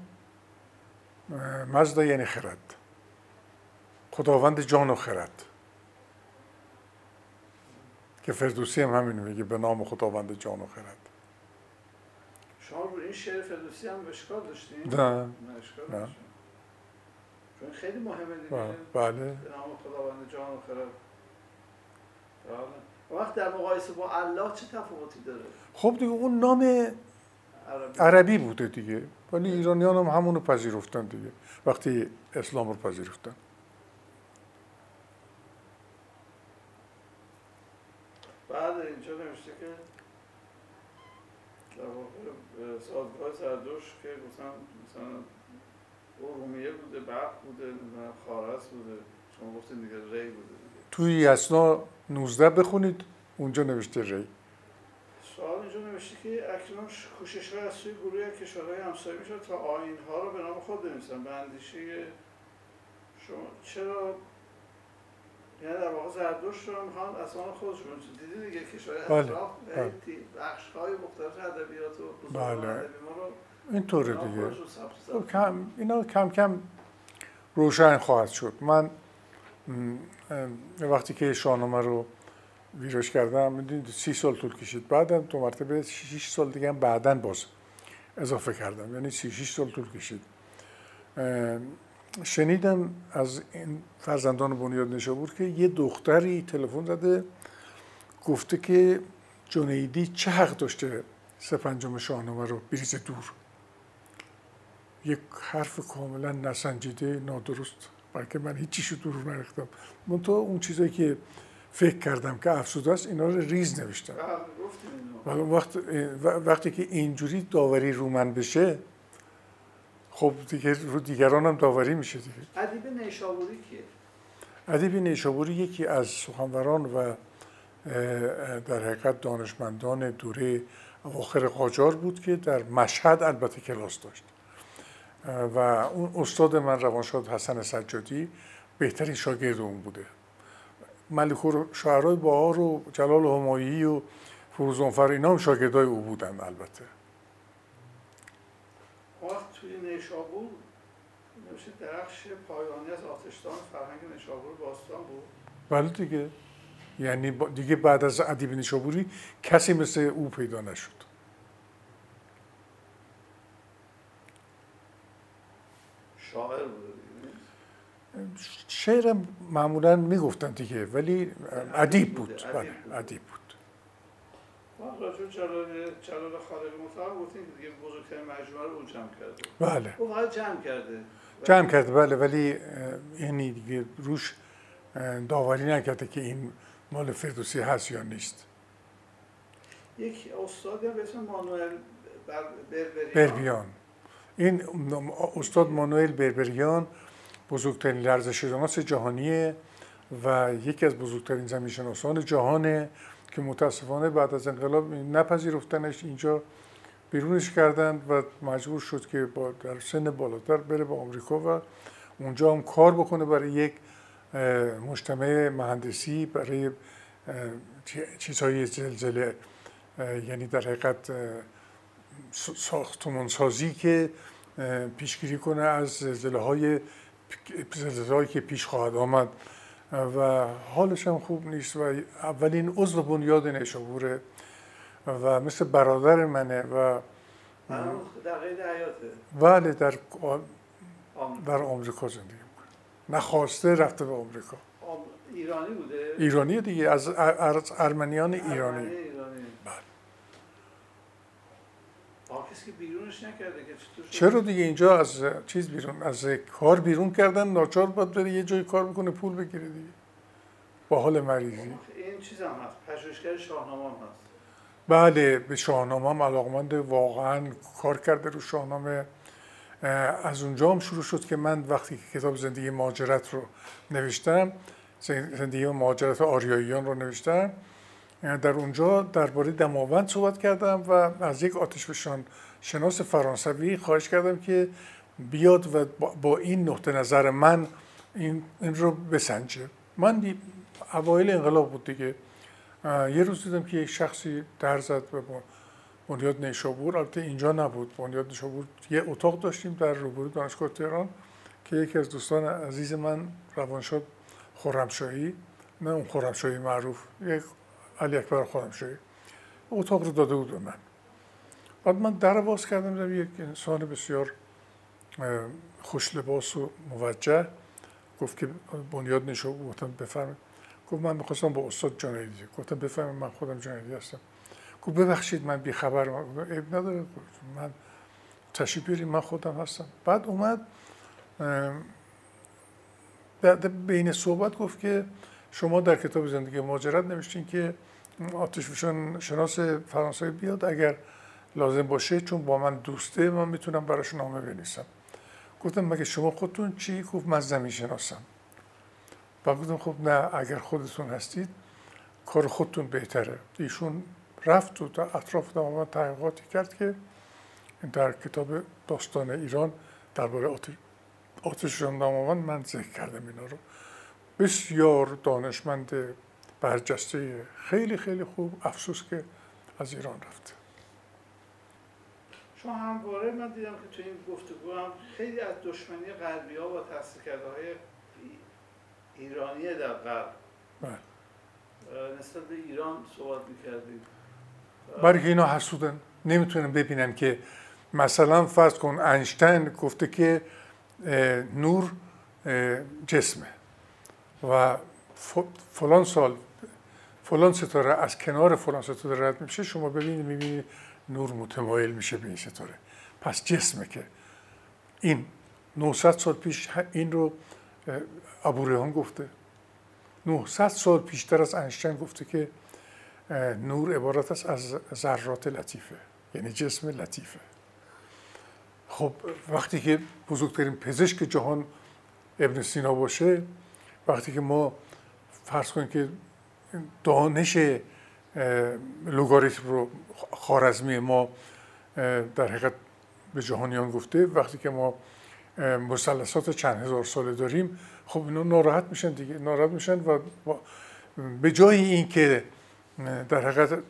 مزدا یعنی خرد. خداوند جان و خرد که فردوسی هم همین میگه به نام خداوند جان و خرد. شما رو این شعر فردوسی هم اشکال داشتین؟ نه اشکال نه. داشتین. چون خیلی مهمه دیگه. بله. به نام خداوند جان و خرد. بله. وقت در مقایسه با الله چه تفاوتی داره؟ خب دیگه اون نام عربی بوده دیگه، ولی ایرانیان هم همونو پذیرفتن دیگه وقتی اسلام رو پذیرفتن. بعد اینجا نوشته که در واقع سازگاه زردشت که مثلا ارومیه بوده، بلخ بوده، خارس بوده، شما گفتین دیگه ری بوده دیگه. توی یسنا 19 بخونید اونجا نوشته ری. سوال اینجا نوشته که اکنون کوشش‌های از سوی گروه کشورهای همسایه می‌شود تا آیین‌ها را به نام خود بنویسند. به اندیشه شما چرا یعنی در واقع زردشت رو میخوان اسمان خودشون دیدی دیگه کشورهای اطراف بخش‌های مختلف ادبیات و بزرگان ادبی ما رو اینطوره دیگه. اینا کم کم روشن خواهد شد. من وقتی که شاهنامه رو ویراج کردم میدونید 30 سال طول کشید، بعدم 2 مرتبه 6 سال دیگه هم بعداً باز اضافه کردم، یعنی 36 سال طول کشید. شنیدم از این فرزندان بنیاد نشابور که یه دختری تلفن زده گفته که جنیدی چه حق داشته 3/5 شاهنامه رو بریزه دور. یک حرف کاملا نسنجیده، نادرست، بلکه من هیچیشو دور نریختم. منتها اون چیزایی که فکر کردم که افسوده است اینا رو ریز نوشتم. وقتی که اینجوری داوری رو من بشه، خب دیگه رو دیگران هم داوری میشه دیگه. ادیب نیشابوری کیه؟ ادیب نیشابوری یکی از سخنوران و در حقیقت دانشمندان دوره اواخر قاجار بود که در مشهد البته کلاس داشت و اون استاد من روانشناس حسن سجادی بهترین شاگرد اون بوده. ملک‌الشعرای بهار و جلال همایونی و فروزانفر اینا هم شاگردای او بودن البته. وقت توی نیشابور نوشته درخش پایانی از آتشدان فرهنگ نیشابور باستان بود. بله دیگه، یعنی دیگه بعد از ادیب نیشابوری کسی مثل او پیدا نشد. شاعر بود. شعرم معمولا میگفتن دیگه، ولی ادیب بود. بله ادیب بود. راجع جلال خالقی مطلق گفتیم که دیگه بزرگترین مجموعه رو اون جمع کرده. بله. او فقط جمع کرده. جمع کرده بله، ولی یعنی دیگه روش داوری نکرده که این مال فردوسی هست یا نیست. یک استادی به اسم مانوئل بربریان. این استاد مانوئل بربریان بزرگترین لرزش‌شناس جهانیه و یکی از بزرگترین زمین‌شناسان جهانه که متاسفانه بعد از انقلاب نپذیرفتنش، اینجا بیرونش کردند و مجبور شد که در سن بالاتر بره به آمریکا و اونجا هم کار بکنه برای یک مجتمع مهندسی، برای چیزهای زلزله، یعنی در حقیقت ساختمانسازی که پیشگیری کنه از زلزله‌هایی که پیش خواهد آمد و حالش هم خوب نیست و اولین عضو بنیاد نیشابوره و مثل برادر منه و در قید حیاته. بله در آمریکا زندگی میکنه. نخواسته رفته به آمریکا. ایرانی بوده؟ ایرانی دیگه، از ارمنیان ایرانی. بله. کسی که بیرونش نکرده که چرا دیگه اینجا از چیز بیرون، از کار بیرون کردن، ناچار باید بره یه جای کار بکنه پول بگیره دیگه با حال مریضی. این چیز هم هست، پژوهشگر شاهنامه هم هست. بله به شاهنامه هم علاقمند، واقعا کار کرده رو شاهنامه. از اونجا هم شروع شد که من وقتی که کتاب زندگی مهاجرت رو نوشتم، زندگی مهاجرت آریاییان رو نوشتم، در اونجا درباره دماوند صحبت کردم و از یک آتشفشان شناس فرانسوی خواهش کردم که بیاد و با این نقطه نظر من این رو بسنجه. من اوایل انقلاب بود دیگه، یه روز دیدم که یک شخصی در زد به بنیاد نیشابور. البته اینجا نبود، بنیاد نیشابور یه اتاق داشتیم در روبروی دانشگاه تهران که یکی از دوستان عزیز من روانشاد خرمشاهی، نه اون خرمشاهی معروف، یک علی اکبر خرمشاهی، اتاق رو داده بود به من. بعد من در باز کردم، دیدم یک انسان بسیار خوش لباس و موجه. گفت که بنیاد نیشابور. گفتم بفرمایید. گفت من می‌خواستم با استاد جنیدی. گفتم بفرمایید، من خودم جنیدی هستم. گفت ببخشید من بی‌خبرم. عیب نداره، من تشریف بیارید، من خودم هستم. بعد اومد بین صحبت گفت که شما در کتاب زندگی مهاجرت نوشتین که آتشفشان شناس فرانسوی بیاد اگر لازم باشه، چون با من دوسته، من میتونم براش نامه بنویسم. گفتم مگه شما خودتون چی؟ گفت من زمین شناسم. و گفتم خب نه، اگر خودتون هستید کار خودتون بهتره. ایشون رفت و در اطراف دماوند تحقیقاتی کرد که در کتاب داستان ایران درباره آتشفشان دماوند من ذکر کردم اینا رو. بسیار دانشمند برجسته، خیلی خیلی خوب. افسوس که از ایران رفت. شما همواره من دیدم که تو این گفتگو هم خیلی از دشمنی غربی‌ها با تحصیل کرده‌های ایرانی در غرب نسبت به ایران صحبت می‌کردید. برای که اینا حسودن، نمیتونن ببینن که مثلا فرض کن اینشتین گفته که نور جسمه و فلان سال فلان ستاره از کنار فلان ستاره رد میشه، شما میبینید نور متمایل میشه به این ستاره. پس جسمه که این 900 سال پیش این رو ابوریحان گفته. 900 سال پیشتر از اینشتین گفته که نور عبارت است از ذرات لطیفه، یعنی جسم لطیفه. خب وقتی که بزرگترین پزشک جهان ابن سینا باشه، وقتی که ما فرض کنیم که دانش لوگاریتم رو خوارزمی ما در حقیقت به جهانیان گفته، وقتی که ما مثلثات چند هزار ساله داریم، خب اینا ناراحت میشن دیگه، ناراحت میشن و به جای این که در حقیقت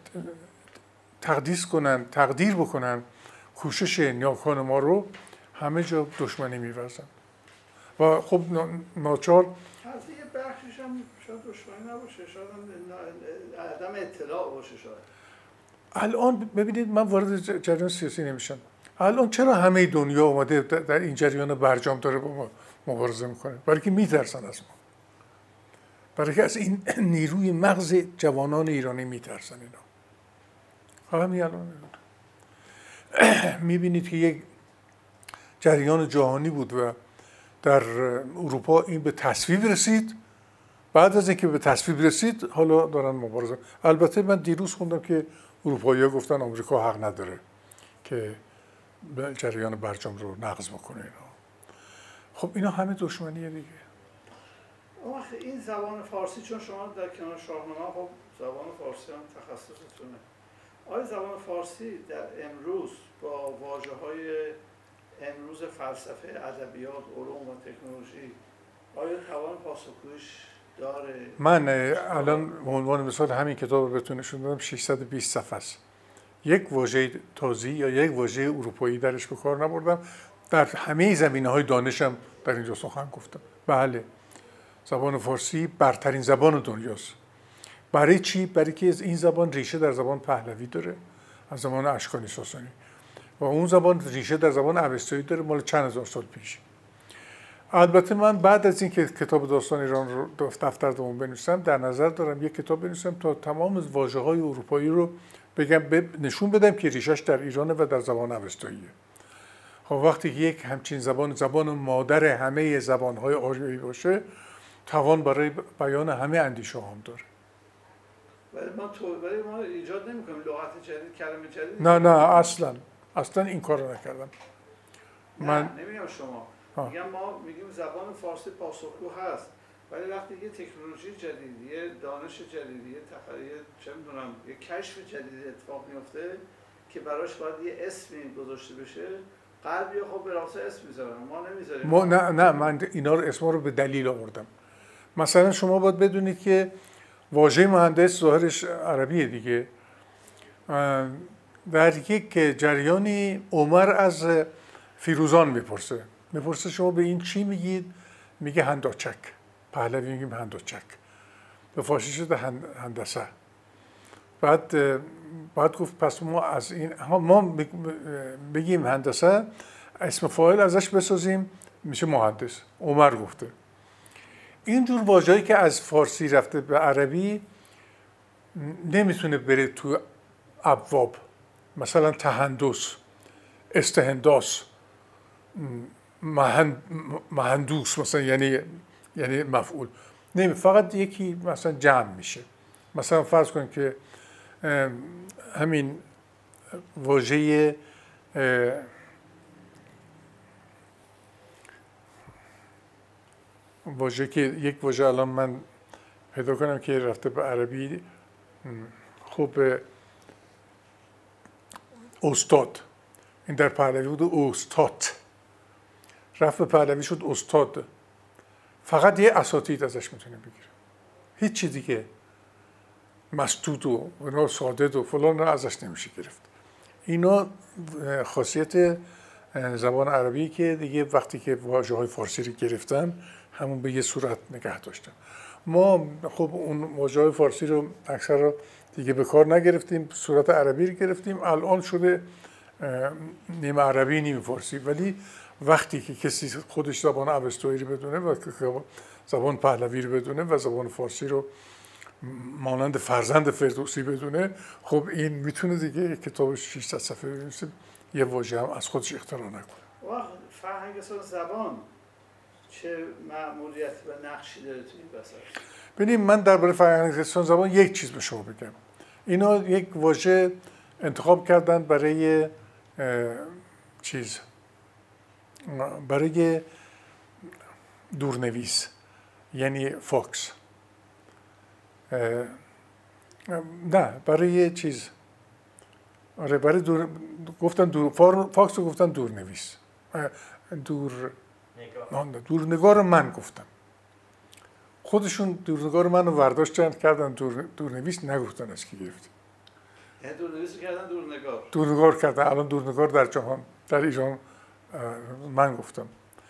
تقدیر بکنن کوشش نیاکان ما رو، همه جا دشمنی می‌ورزن و خب ناچار از یه بخشش هم شاید دشمنی نباشه، شاید عدم اطلاع باشه. شاید الان ببینید، من وارد جریان سیاسی نمیشم. الان چرا همه دنیا اومده در این جریان برجام داره با ما مبارزه میکنه؟ برای که میترسن از ما، برای که از این نیروی مغز جوانان ایرانی میترسن. اینا همین الان میبینید که یک جریان جهانی بود و در اروپا این به تصویب رسید. بعد از اینکه به تصویب رسید، حالا دارن مبارزه. البته من دیروز خوندم که اروپایی‌ها گفتن آمریکا حق نداره که جریان برجام رو نقض بکنه. اینا خب اینا همه دشمنیه دیگه. این زبان فارسی، چون شما در کنار شاهنامه، خب زبان فارسی هم تخصصتونه. آیا زبان فارسی در امروز با واژه‌های امروز فلسفه، ادبیات، علوم و تکنولوژی آیا توان پاسخگوییش داره؟ من الان به عنوان مثال همین کتاب رو بهتون نشون دادم، 620 صفحه است. یک واژه تازی یا یک واژه اروپایی درش به کار نبردم. در همه زمینه‌های دانشم در اینجا سخن گفتم. بله، زبان فارسی برترین زبان دنیاست. برای چی؟ برای که این زبان ریشه در زبان پهلوی داره، از زمان اشکانی ساسانی، و اون زبان ریشه در زبان اوستایی داره، مال چند هزار سال پیش. البته من بعد از اینکه کتاب داستان ایران رو دفتر دوم بنویسم، در نظر دارم یک کتاب بنویسم تا تمام واژه‌های اروپایی رو بگم، نشون بدم که ریشش در ایرانه و در زبان اوستاییه. خب وقتی یک همچین زبان مادر همه زبان‌های آریایی باشه، توان برای بیان همه اندیشه هم داره. ولی ما ایجاد نمی‌کنیم لغت جدید، کلمه جدید. نه اصلا این کارو نکردم. من نمیگم شما، میگم ما میگیم زبان فارسی پاسخگو هست، ولی وقتی یه تکنولوژی جدید، یه دانش جدید، یه چه می‌دونم یه کشف جدید اتفاق میفته که براش باید یه اسمی گذاشته بشه، غربی خب به راسته اسم میذارن، ما نمیذاریم. نه من اینا رو اسما رو به دلیل آوردم. مثلا شما باید بدونید که واژه مهندس ظاهرش عربیه دیگه. در یک جریانی عمر از فیروزان میپرسه شما به این چی میگید؟ میگه هنداچک. پهلوی میگیم هنداچک. به فارسی شده هندسه. بعد گفت پس ما از این ما بگیم هندسه، اسم فاعل ازش بسازیم میشه مهندس. عمر گفته. اینجور واژه‌ای که از فارسی رفته به عربی نمیتونه بره تو ابواب، مثلا تهندس، استهنداس، مهندوس مثلا یعنی مفعول، فقط یکی مثلا جمع میشه. مثلا فرض کن که همین واژه که یک واژه الان من پیدا کنم که رفته به عربی، خب استاد، این در پهلوی بود استاد، رفت به پهلوی شد استاد. فقط یه اساتید ازش میتونه بگیره، هیچ چیز دیگه مسدود و صادد و فلان رو ازش نمیشه گرفت. اینا خاصیت زبان عربی که دیگه وقتی که واژه‌های فارسی رو گرفتن همون به یه صورت نگه داشتن. ما خب اون واژه‌های فارسی رو اکثر دیگه به کار نگرفتیم، صورت عربی رو گرفتیم، الان شده نیمه عربی نیمه فارسی. ولی وقتی که کسی خودش زبان اوستایی رو بدونه و زبان پهلوی رو بدونه و زبان فارسی رو مانند فرزند فردوسی بدونه، خب این میتونه دیگه کتاب 600 صفحه بنویسه، یه واژه هم از خودش اختراع نکنه. فرهنگ زبان چه مأموریت و نقشی داره تو این وسط؟ ببینید من درباره فرهنگ زبان یک چیز به شما بگم. اینا یک واژه انتخاب کردن برای برای دورنویس، یعنی فاکس. نه برای چیز، آره برای گفتن فاکس رو گفتن دورنویس. دورنگار من گفتم، خودشون دورنگار من رو برداشتن کردن دورنویس، نگفتن از کی گرفته. دورنویس کردن دورنگار کردن. الان دورنگار در جهان، در ایران من گفتم.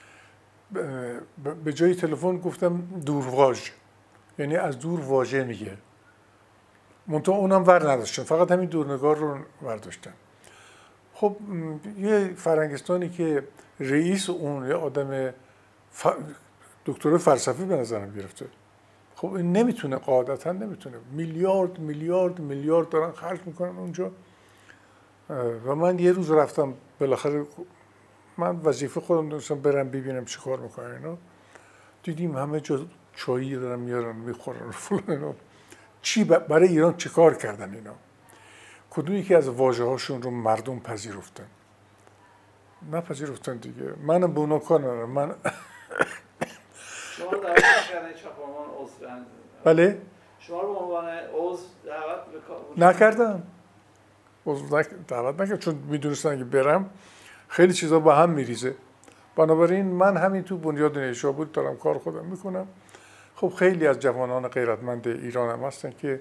به جای تلفن گفتم دورواژ، یعنی از دور واژه میگه. منتها اونم ور نداشتن، فقط همین دورنگار رو برداشتن. خب یه فرنگستانی که رئیس اون یه آدم دکتر فلسفی به نظرم گرفته، خب این نمیتونه، قاعدتا نمیتونه. میلیارد دارن خرج میکنن اونجا. و من یه روز رفتم، بالاخره من وظیفه خودم داشتم برم ببینم چی کار میکنن اینا. دیدیم همه جا چایی دارن میارن میخورن فلان اینا. چی برای ایران چی کار کردن اینا؟ کدوم یکی از واژه هاشون رو مردم پذیرفتن؟ نپذیرفتن دیگه. منم به اونا کار ندارم. من شما دعوت کردن چاپمان عضو؟ بله؟ شما رو به عنوان عضو دعوت نکردم. دعوت نکردم چون میدونستن که برم خیلی چیزا با هم میریزه. بنابراین من همین تو بنیاد نیشابور دارم کار خودم میکنم. خب خیلی از جوانان غیرتمند ایران هم هستن که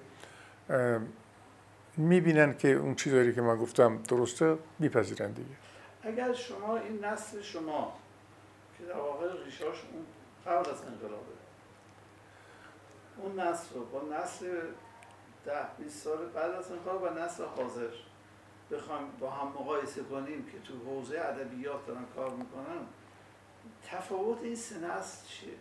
میبینن که اون چیزایی که من گفتم درسته، میپذیرن دیگه. اگر شما این نسل شما که در واقع ریشه‌اش اون قبل از انقلابه، اون نسل رو با نسل 10-20 سال بعد از انقلاب و نسل حاضر بخوایم با هم مقایسه کنیم که تو حوزه ادبیات دارن کار میکنن، تفاوت این سه نسل چیه؟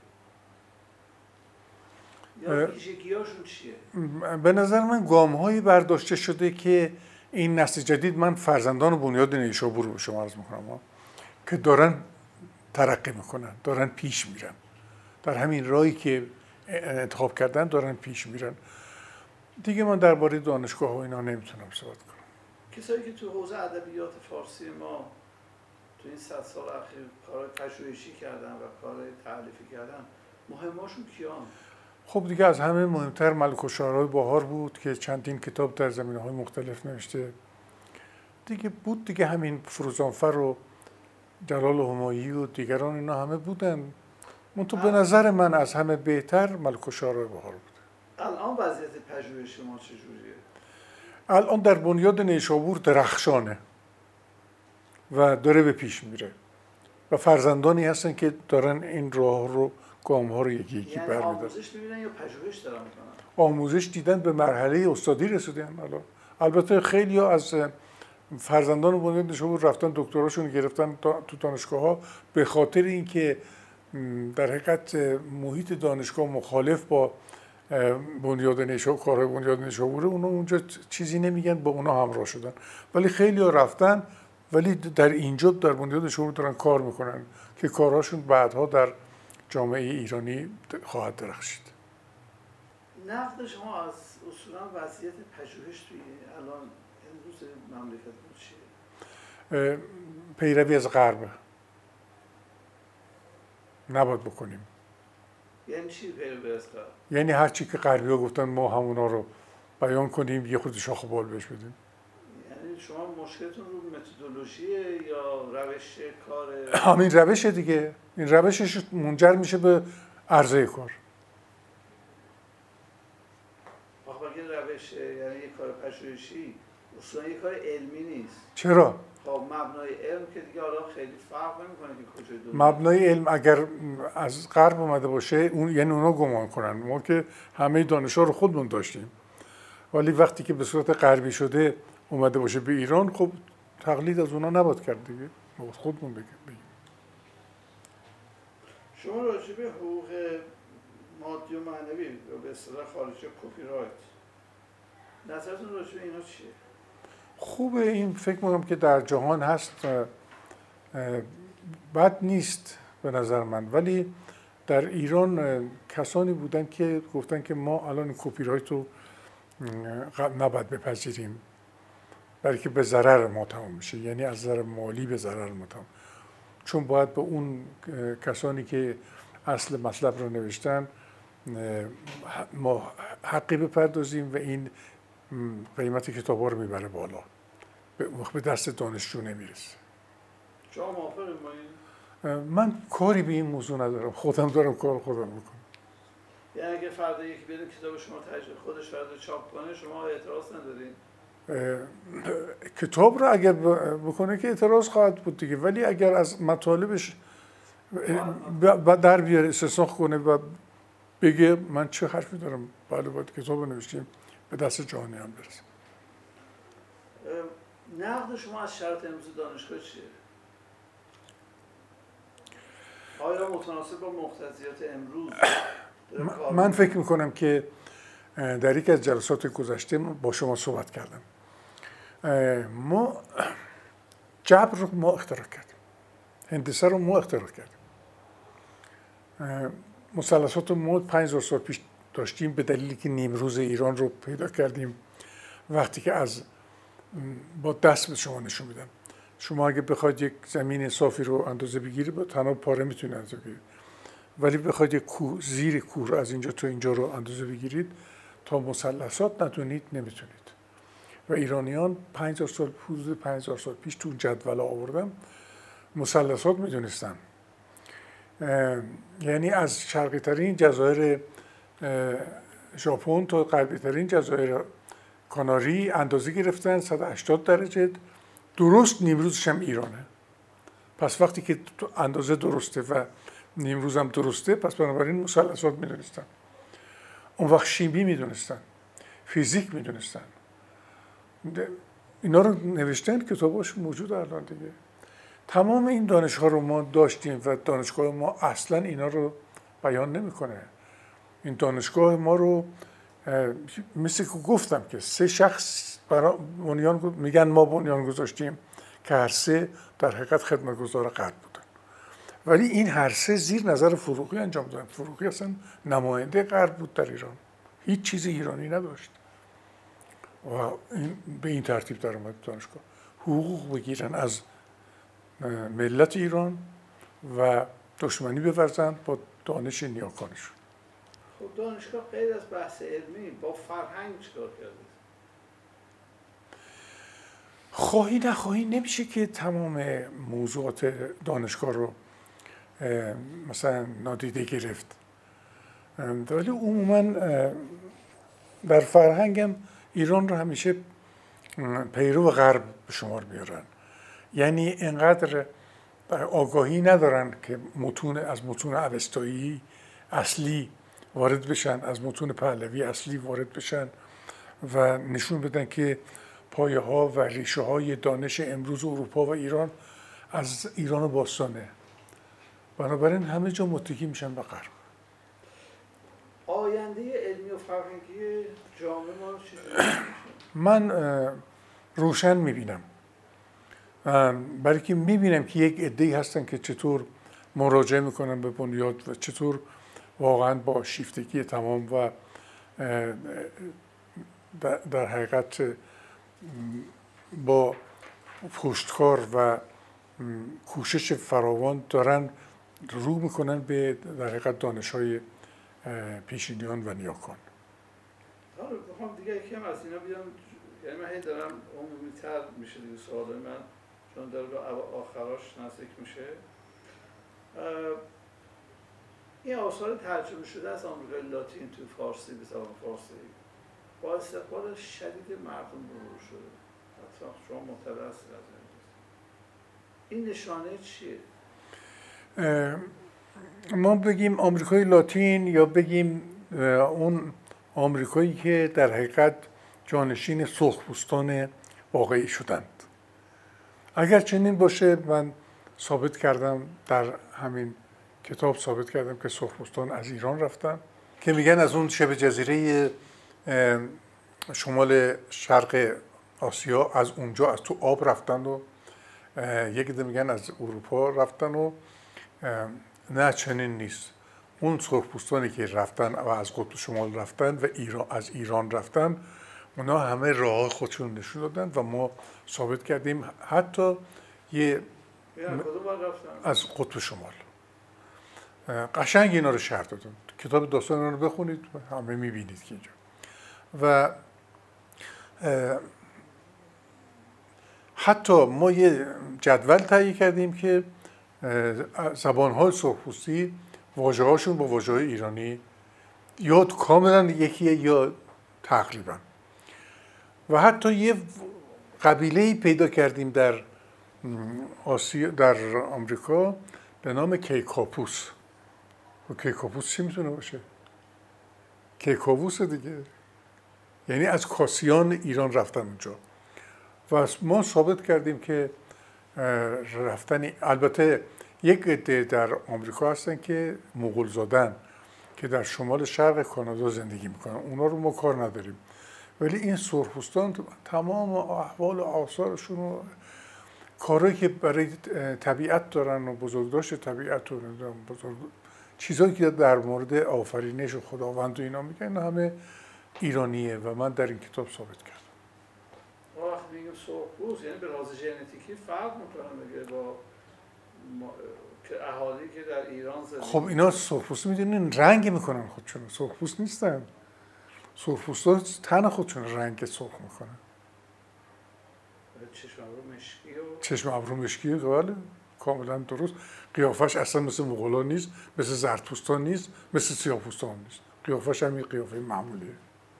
یا ویژگی‌هاشون چیه؟ به نظر من گام‌هایی برداشته شده که این نسل جدید، من فرزندان بنیاد نیشابور رو به شما عرض میکنم که دارن ترقی میکنن، دارن پیش میرن، در همین راهی که انتخاب کردن دارن پیش میرن دیگه. من درباره دانشگاه ها اینا نمیتونم صحبت کنم. کسایی که تو حوزه ادبیات فارسی ما تو این 100 سال اخیر کار پژوهشی کردن و کار تألیفی کردن، مهماشون کیان؟ خب دیگه از همه مهمتر ملک الشعرای بهار بود که چندین کتاب در زمینه‌های مختلف نوشته. دیگه بود دیگه همین فروزانفر و جلال همایی و دیگران، اینا همه بودن. منتها به نظر من از همه بهتر ملک الشعرای بهار بود. الان وضعیت پژوهش شما چجوریه؟ الان در بنیاد نیشابور درخشانه و داره به پیش میره و فرزندانی هستن که دارن این راه رو، گام ها رو یکی یکی یعنی برمی‌دارن. آموزش می‌بینن یا پژوهش دارن می‌کنن؟ آموزش دیدن، به مرحله استادی رسیدن. البته خیلی ها از فرزندان بنیاد نیشابور رفتن دکتراشون گرفتن تو دانشگاه‌ها به خاطر اینکه در حقیقت محیط دانشگاه مخالف با بنیاد نیشابور، کارهای بنیاد نیشابور، اونا اونجا چیزی نمیگن، با اونا همراه شدن. ولی خیلی ها رفتن ولی در اینجا در بنیاد نیشابور دارن کار میکنن که کارهاشون بعدها در جامعه ایرانی خواهد درخشید. نقد شما از اصولا وضعیت پژوهش توی الان امروز مملکت چیه؟ پیروی از غرب نباید بکنیم. یعنی چی پیروی از غرب؟ یعنی هر چی که غربی‌ها گفتن ما همونا رو بیان کنیم، یه خود شاخ و بال بهش بدیم. یعنی شما مشکلتون رو متدولوژیه یا روش کار؟ همین روشه دیگه. این روشش منجر میشه به عرضه کار. این روش یعنی یک کار پژوهشی اصولا یک کار علمی نیست. چرا؟ خب مبنای علم که دیگه حالا خیلی فرق نمی‌کنه که کجای دنیا. مبنای علم اگر از غرب اومده باشه، اون یعنی اونا گمان کنن. ما که همه دانش‌ها رو خودمون داشتیم. ولی وقتی که به صورت غربی شده اومده باشه به ایران، خب تقلید از اونا نباید کرد دیگه. ما خودمون بگیم. شما راجع به حقوق مادی و معنوی به اصطلاح خارجی کپی رایت نظرتون راجع به اینا چیه؟ خوبه، این فکر می‌کنم که در جهان هست، بد نیست به نظر من. ولی در ایران کسانی بودن که گفتن که ما الان این کپی رایت رو نباید بپذیریم، برای که به ضرر ما تمام میشه، یعنی از نظر مالی به ضرر ما تمام، چون باید به اون کسانی که اصل مطلب رو نوشتن ما حقی بپردازیم و این قیمت کتاب‌ها رو میبره بالا، به دست دانشجو نمیرسه. شما موافقید با این؟ من کاری به این موضوع ندارم، خودم دارم کار خودم میکنم. یعنی اگه فردا یکی بیاد کتاب شما خودش فردا چاپ کنه شما اعتراض ندارین؟ کتاب رو اگر بکنه که اعتراض خواهد بود دیگه، ولی اگر از مطالبش در بیاره، استثناء کنه و بگه من چه حرفی دارم، بله باید کتاب رو نوشتیم به دست جهانیان برسه. نقد شما از شرایط امروز دانشگاه چیه؟ آیا متناسب با مقتضیات امروز؟ من فکر میکنم که در یکی از جلسات گذشته با شما صحبت کردم. ما جبر رو ما اختراع کردیم، هندسه رو ما اختراع کردیم. مثلثات رو ما 5000 سال پیش داشتیم به دلیلی که نیمروز ایران رو پیدا کردیم. وقتی که با دست به شما نشون میدم، شما اگه بخواید یک زمین صافی رو اندازه بگیرید با تنها پاره میتونید اندازه بگیرید، ولی بخواید یک کوه، زیر کوه رو از اینجا تا اینجا رو اندازه بگیرید تا مثلثات نمیتونید. و ایرانیان 5000 سال، حدود 5000 سال پیش تو جدول آوردم مثلثات میدونستن. یعنی از شرقی ترین جزایر ژاپن تا غربی ترین جزایر کاناری اندازه گرفتن 180 درجه، درست نیمروزش هم ایرانه. پس وقتی که اندازه درسته و نیمروز هم درسته، پس بنابراین مثلثات میدونستن. اون وقت شیمی میدونستن، فیزیک میدونستن. اینا رو نوشتن، کتاباش موجود الان دیگه. تمام این دانش‌ها رو ما داشتیم و دانشگاه ما اصلا اینا رو بیان نمیکنه. این دانشگاه ما رو مثل که گفتم که 3 شخص بنیان میگن ما بنیان گذاشتیم که هر 3 در حقیقت خدمتگزار غرب بودن، ولی این هر 3 زیر نظر فروغی انجام دادن. فروغی اصلا نماینده غرب بود در ایران، هیچ چیز ایرانی نداشت و این به این ترتیب در اومد دانشگاه حقوق بگیرن از ملت ایران و دشمنی بورزند با دانش نیاکانشون. خب دانشگاه غیر از بحث علمی با فرهنگ چیکار کرده؟ خواهی نخواهی نمیشه که تمام موضوعات دانشگاه رو مثلا نادیده گرفت، ولی عموما در فرهنگم ایران رو همیشه پیرو غرب به شمار میارن، یعنی اینقدر آگاهی ندارن که از متون اوستایی اصلی وارد بشن، از متون پهلوی اصلی وارد بشن و نشون بدن که پایه ها و ریشه های دانش امروز اروپا و ایران از ایران باستانه. بنابراین همه جا متکی میشن به غرب. آینده علمی و فرهنگی جامعه ما رو چجوری؟ من روشن میبینم، برای که میبینم که یک عده‌ای هستن که چطور مراجعه میکنن به بنیاد و چطور واقعا با شیفتگی تمام و در حقیقت با پشتکار و کوشش فراوان دارن رو میکنن به در حقیقت دانش‌های پیشینیان و نیاکان. حالا بخوام دیگه یکم از اینا بیام، یعنی من هی دارم عمومی‌تر میشه دیگه سوالای من، چون داره به آخراش نزدیک میشه. این آثار ترجمه شده از آمریکای لاتین تو فارسی به زبان فارسی با استقبال شدید مردم مرور شده. حتی شما مطلع هستید از این نشانه چیه؟ ما بگیم آمریکای لاتین یا بگیم اون آمریکایی که در حقیقت جانشین سرخپوستان واقعی شدند. اگر چنین باشه، من ثابت کردم در همین کتاب ثابت کردم که سرخپوستان از ایران رفتن، که میگن از اون شبه جزیره شمال شرق آسیا از اونجا از تو آب رفتن و یکی ده میگن از اروپا رفتن و نه چنین نیست. اون سرخپوستانی که رفتن و از قطب شمال رفتن و از ایران رفتن، اونا همه راه خودشون نشون دادن و ما ثابت کردیم حتی از قطب شمال. قشنگ اینا رو شرح دادن. کتاب داستان اینا رو بخونید همه میبینید که اینجا. و حتی ما یه جدول تهیه کردیم که زبان‌های سرخپوستی واژه‌هاشون با واژه‌های ایرانی یا کاملا یکیه یا تقریبا. و حتی یه قبیله‌ای پیدا کردیم در در آمریکا به نام کیکاپوس. و کیکاپوس چی میتونه باشه؟ کیکاووس دیگه، یعنی از کاسیان ایران رفتن اونجا. و ما ثابت کردیم که رفتن، البته یک عده در آمریکا هستن که مغول زادن که در شمال شرق کانادا زندگی میکنن، اونا رو ما کار نداریم، ولی این سرخپوستان تمام احوال و آثارشون و کارهایی که برای طبیعت دارن و بزرگداشت طبیعت و چیزایی که در مورد آفرینش و خداوند و اینا میگن همه ایرانیه و من در این کتاب ثابت کردم. وقتی میگیم سرخپوست یعنی به لحاظ ژنتیکی فرق میکنه دیگه با که اهالی که در ایران زندگی. خب اینا سرخپوست میدونین رنگ میکنن خودشون، سرخپوست نیستن. سرخپوستا تن خودشون رنگ سرخ میکنن. چشم ابرو مشکی چشم ابرو مشکی، بله کاملا درست. قیافش اصلا مثل مغولا نیست، مثل زرتپوستان نیست، مثل سیاه‌پوستان نیست. قیافش هم یه قیافه معمولیه.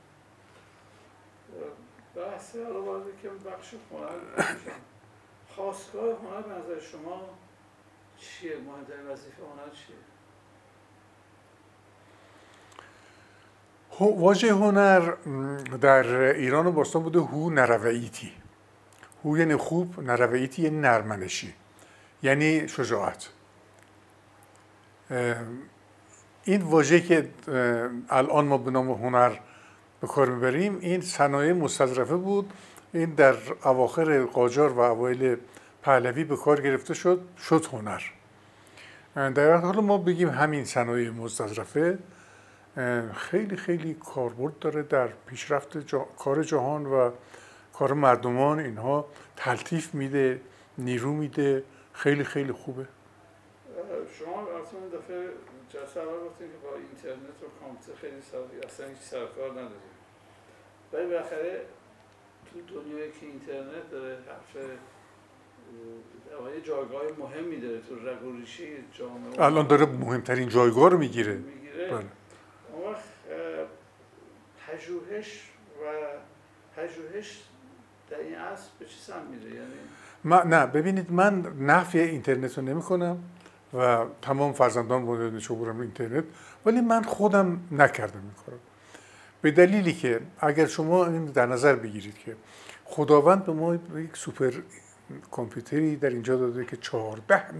بحث حالا وارد که بخش هنر خواستگاه هنر به نظر شما چیه؟ مهمترین وظیفه هنر چیه؟ واژه هنر در ایران باستان بوده هو نروئیتی. هو یعنی خوب، نروئیتی یعنی نرمنشی، یعنی شجاعت. این واژه که الان ما به نام هنر به کار میبریم، این صنایع مستظرفه بود. این در اواخر قاجار و اوایل پهلوی به کار گرفته شد هنر. در حال ما بگیم همین صنایع مستظرفه خیلی خیلی کاربرد داره در پیشرفت کار جهان و کار مردمان. اینها تلطیف میده، نیرو میده، خیلی خیلی خوبه. شما از صحبتمون دفعه جلسه اول گفتیم که با اینترنت و کامپیوتر خیلی اصلا هیچ سرکار نداریم، ولی بالاخره تو دنیایی که اینترنت داره یه جایگاه مهمی داره تو رگ و ریشه جامعه، الان داره مهمترین جایگاه رو میگیره. بله. اون وقت پژوهش در این عصر به چی سمت میره؟ یعنی نه ببینید، من نفی اینترنت رو نمی کنم و تمام فرزندان مورد شبورم اینترنت، ولی من خودم نکردم این کارو، به دلیلی که اگر شما این در نظر بگیرید که خداوند به ما یک سوپر کامپیوتری در اینجا داده که 14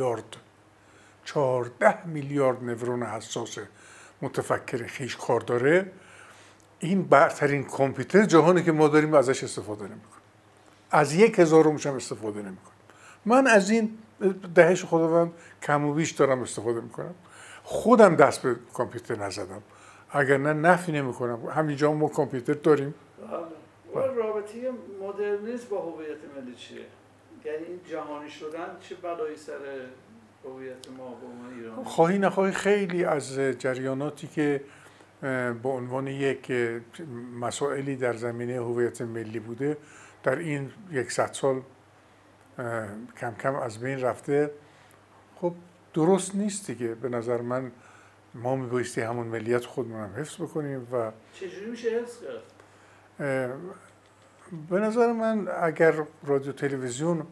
میلیارد نورون حساس متفکر خیش کار داره، این برترین کامپیوتر جهانی که ما داریم ازش استفاده نمی‌کنیم، از 1000 هم استفاده نمی‌کنیم. من از این دهش خداوند کم و بیش دارم استفاده می‌کنم، خودم دست به کامپیوتر نزدم، اگر نه نفی نمی‌کنم. همینجا ما کامپیوتر داریم. رابطه مدرنیسم با هویت ملی چیه؟ یعنی این جهانی شدن چه بلایی سر هویت ما به عنوان ایران؟ خواهی نخواهی خیلی از جریاناتی که به عنوان یک مسائلی در زمینه هویت ملی بوده در این 100 سال کم کم از بین رفته. خب درست نیست دیگه. به نظر من ما میبایستی همون ملیت خودمون هم حفظ بکنیم. و چجوری میشه حفظ کرد؟ به نظر من اگر رادیو تلویزیون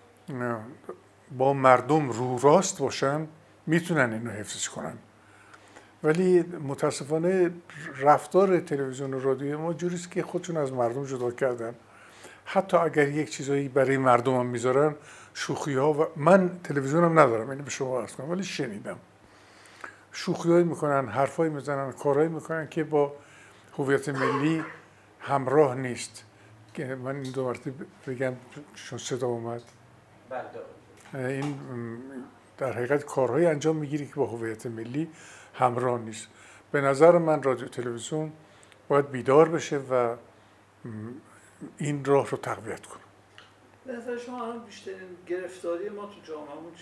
با مردم رو راست باشن میتونن اینو حفظش کنن، ولی متاسفانه رفتار تلویزیون و رادیو ما جوریست که خودشون از مردم جدا کردن. حتی اگر یک چیزایی برای مردم هم میذارن، شوخی ها، و من تلویزیونم ندارم اینو به شما عرض کنم، ولی شنیدم شوخی‌هایی میکنن، حرفایی میزنن، کارهایی میکنن که با هویت ملی همراه نیست. که من این دو مرتبه بگم چون صدا اومد، این در حقیقت کارهایی انجام میگیری که با هویت ملی همراه نیست. به نظر من رادیو تلویزیون باید بیدار بشه و این راه رو تقویت کنه. به نظر شما الان بیشترین گرفتاری ما تو جامعهمون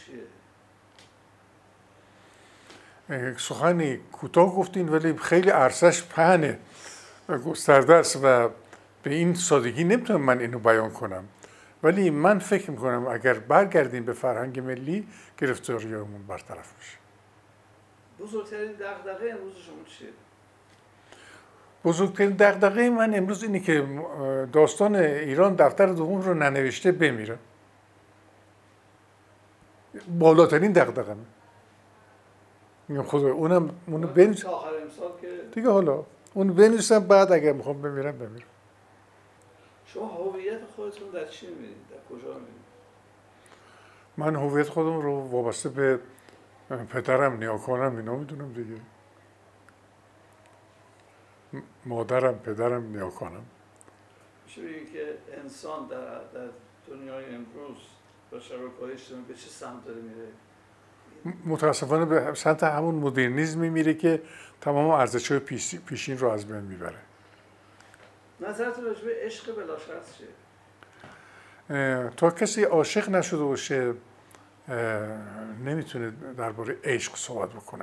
چیه؟ سخنی کوتاه گفتین ولی خیلی عرصه‌اش پهنه و گسترده است و به این سادگی نمیتونم من اینو بیان کنم، ولی من فکر میکنم اگر برگردیم به فرهنگ ملی گرفتاریامون برطرف میشه. بزرگترین دغدغه امروز شما چیه؟ بزرگترین دغدغه من امروز اینه که داستان ایران دفتر دوم رو ننوشته بمیره. بالاترین دغدغه من. میگم خدا اونو بنویسم تا آخر امسال که دیگه، حالا اون بنویسم، بعد اگر میخوام بمیرم. شما هویت خودتون در چی می‌بینید؟ در کجا می‌بینید؟ من هویت خودم رو وابسته به پدرم، نیاکانم، اینا میدونم دیگه. مادرم، پدرم، نیاکانم. میشه بگید که انسان در دنیای امروز با شبکه‌های اجتماعی به چه سمت داره میره؟ متاسفانه به سمت همون مدرنیسمی میره که تمام ارزش‌های پیشین رو از بین میبره. نظرتون راجع به عشق بلاشرط چیه؟ تا کسی عاشق نشده باشه نمیتونه درباره عشق صحبت بکنه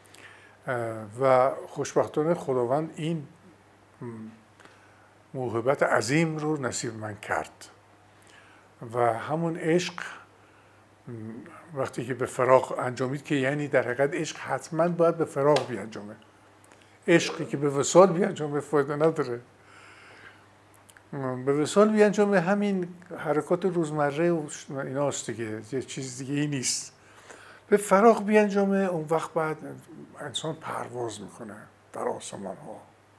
و خوشبختانه خداوند این موهبت عظیم رو نصیب من کرد و همون عشق وقتی که به فراق انجامید، که یعنی در حقیقت عشق حتما باید به فراق بیانجامه. عشقی که به وصال بیانجامه فایده نداره. به وصال بیانجامه همین حرکات روزمره و ایناست دیگه، یه چیز دیگه ای نیست. به فراق بیانجامه، اون وقت بعد انسان پرواز میکنه در آسمان ها.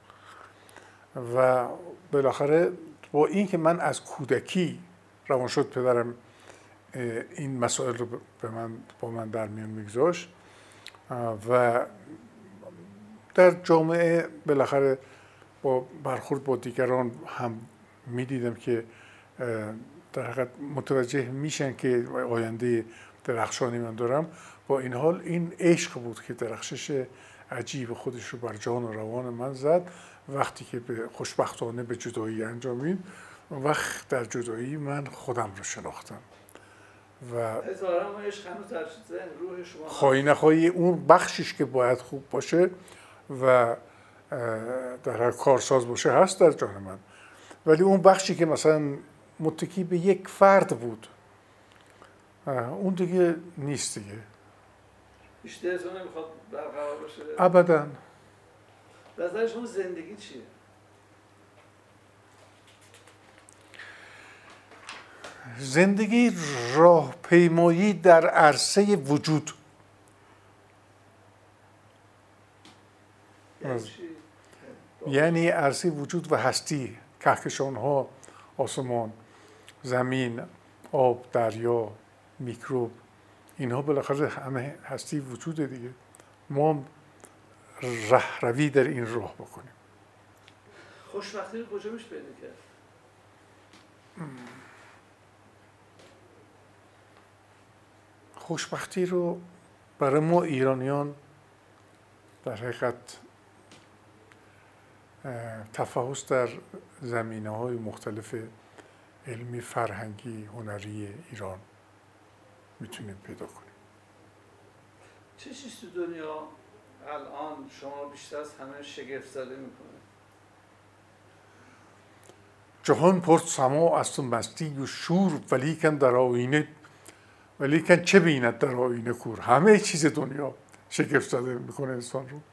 و بالاخره با این که من از کودکی روانشد پدرم این مسائل رو با من در میان میگذاشت و در جامعه بالاخره با برخورد با دیگران هم میدیدم که در حقیقت متوجه میشن که آینده درخشانی من دارم. با این حال این عشق بود که درخشش عجیب خودش رو بر جان و روان من زد وقتی که خوشبختانه به جدایی انجامید. وقت در جدایی من خودم رو شناختم و اظهارا عشق هنوز در ذهن روح شما خواهی نخواهی اون بخشش که باید خوب باشه و در هر کارساز باشه هست در جان من، ولی اون بخشی که مثلا متکی به یک فرد بود اون دیگه نیست دیگه. بیشتر از اون نمیخواد برقرار باشه. ابداً. نظر شما زندگی چیه؟ زندگی راهپیمایی در عرصه وجود. یعنی عرصه وجود و هستی، کهکشان‌ها، آسمان، زمین، آب، دریا، میکروب، اینها بالاخره همه هستی وجوده دیگه. ما رهروی در این راه بکنیم. خوشبختی رو کجا میشه پیدا کرد؟ خوشبختی رو برای ما ایرانیان در حقیقت تفحص در زمینه‌های مختلف علمی، فرهنگی، هنری ایران میتونیم پیدا کنیم. چه چیز تو دنیا الان شما بیشتر از همه شگفت زده میکنه؟ جهان پر سما است و مستی و شور، ولیکن در آینه ولیکن چه بیند در آینه کور. همه چیز دنیا شگفت زده میکنه انسان رو.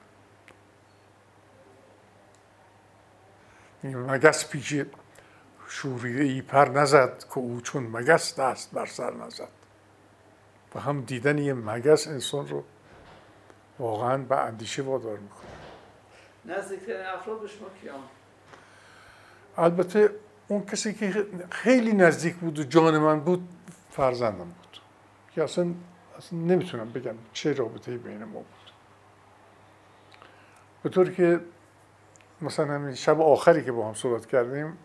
مگس پیش شوریده ای پر نزد، که او چون مگس دست بر سر نزد. و هم دیدن یه مگس انسان رو واقعا به اندیشه وادار میکنه. نزدیکترین افراد به شما کیان؟ البته اون کسی که خیلی نزدیک بود و جان من بود فرزندم بود که اصلا نمیتونم بگم چه رابطه‌ای بین ما بود. به طوری که مثلا همین شب آخری که با هم صحبت کردیم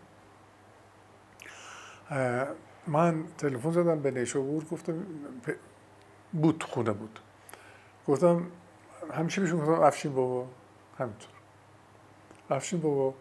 من تلفن زدم به نیشابور، گفتم بود خونه بود، گفتم همیشه بهشون گفتم افشین بابا، همینطور افشین بابا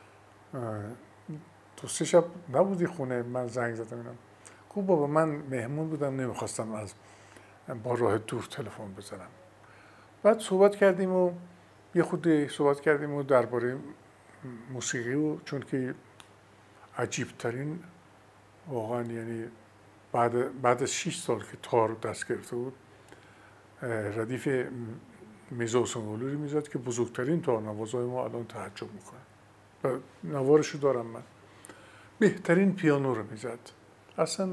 تو 3 شب نبودی خونه؟ من زنگ زدم اینم. گفت بابا من مهمون بودم نمیخواستم از با راه دور تلفن بزنم. بعد صحبت کردیم و یه خود صحبت کردیم و درباره موسیقی و چون که عجیب ترین واقعا یعنی بعد از 6 سال که تار دست گرفته بود ردیف میزا حسین میزد که بزرگترین تار نوازای ما الان تعجب میکنه و نوارشو دارم من. بهترین پیانو رو میزد اصلا.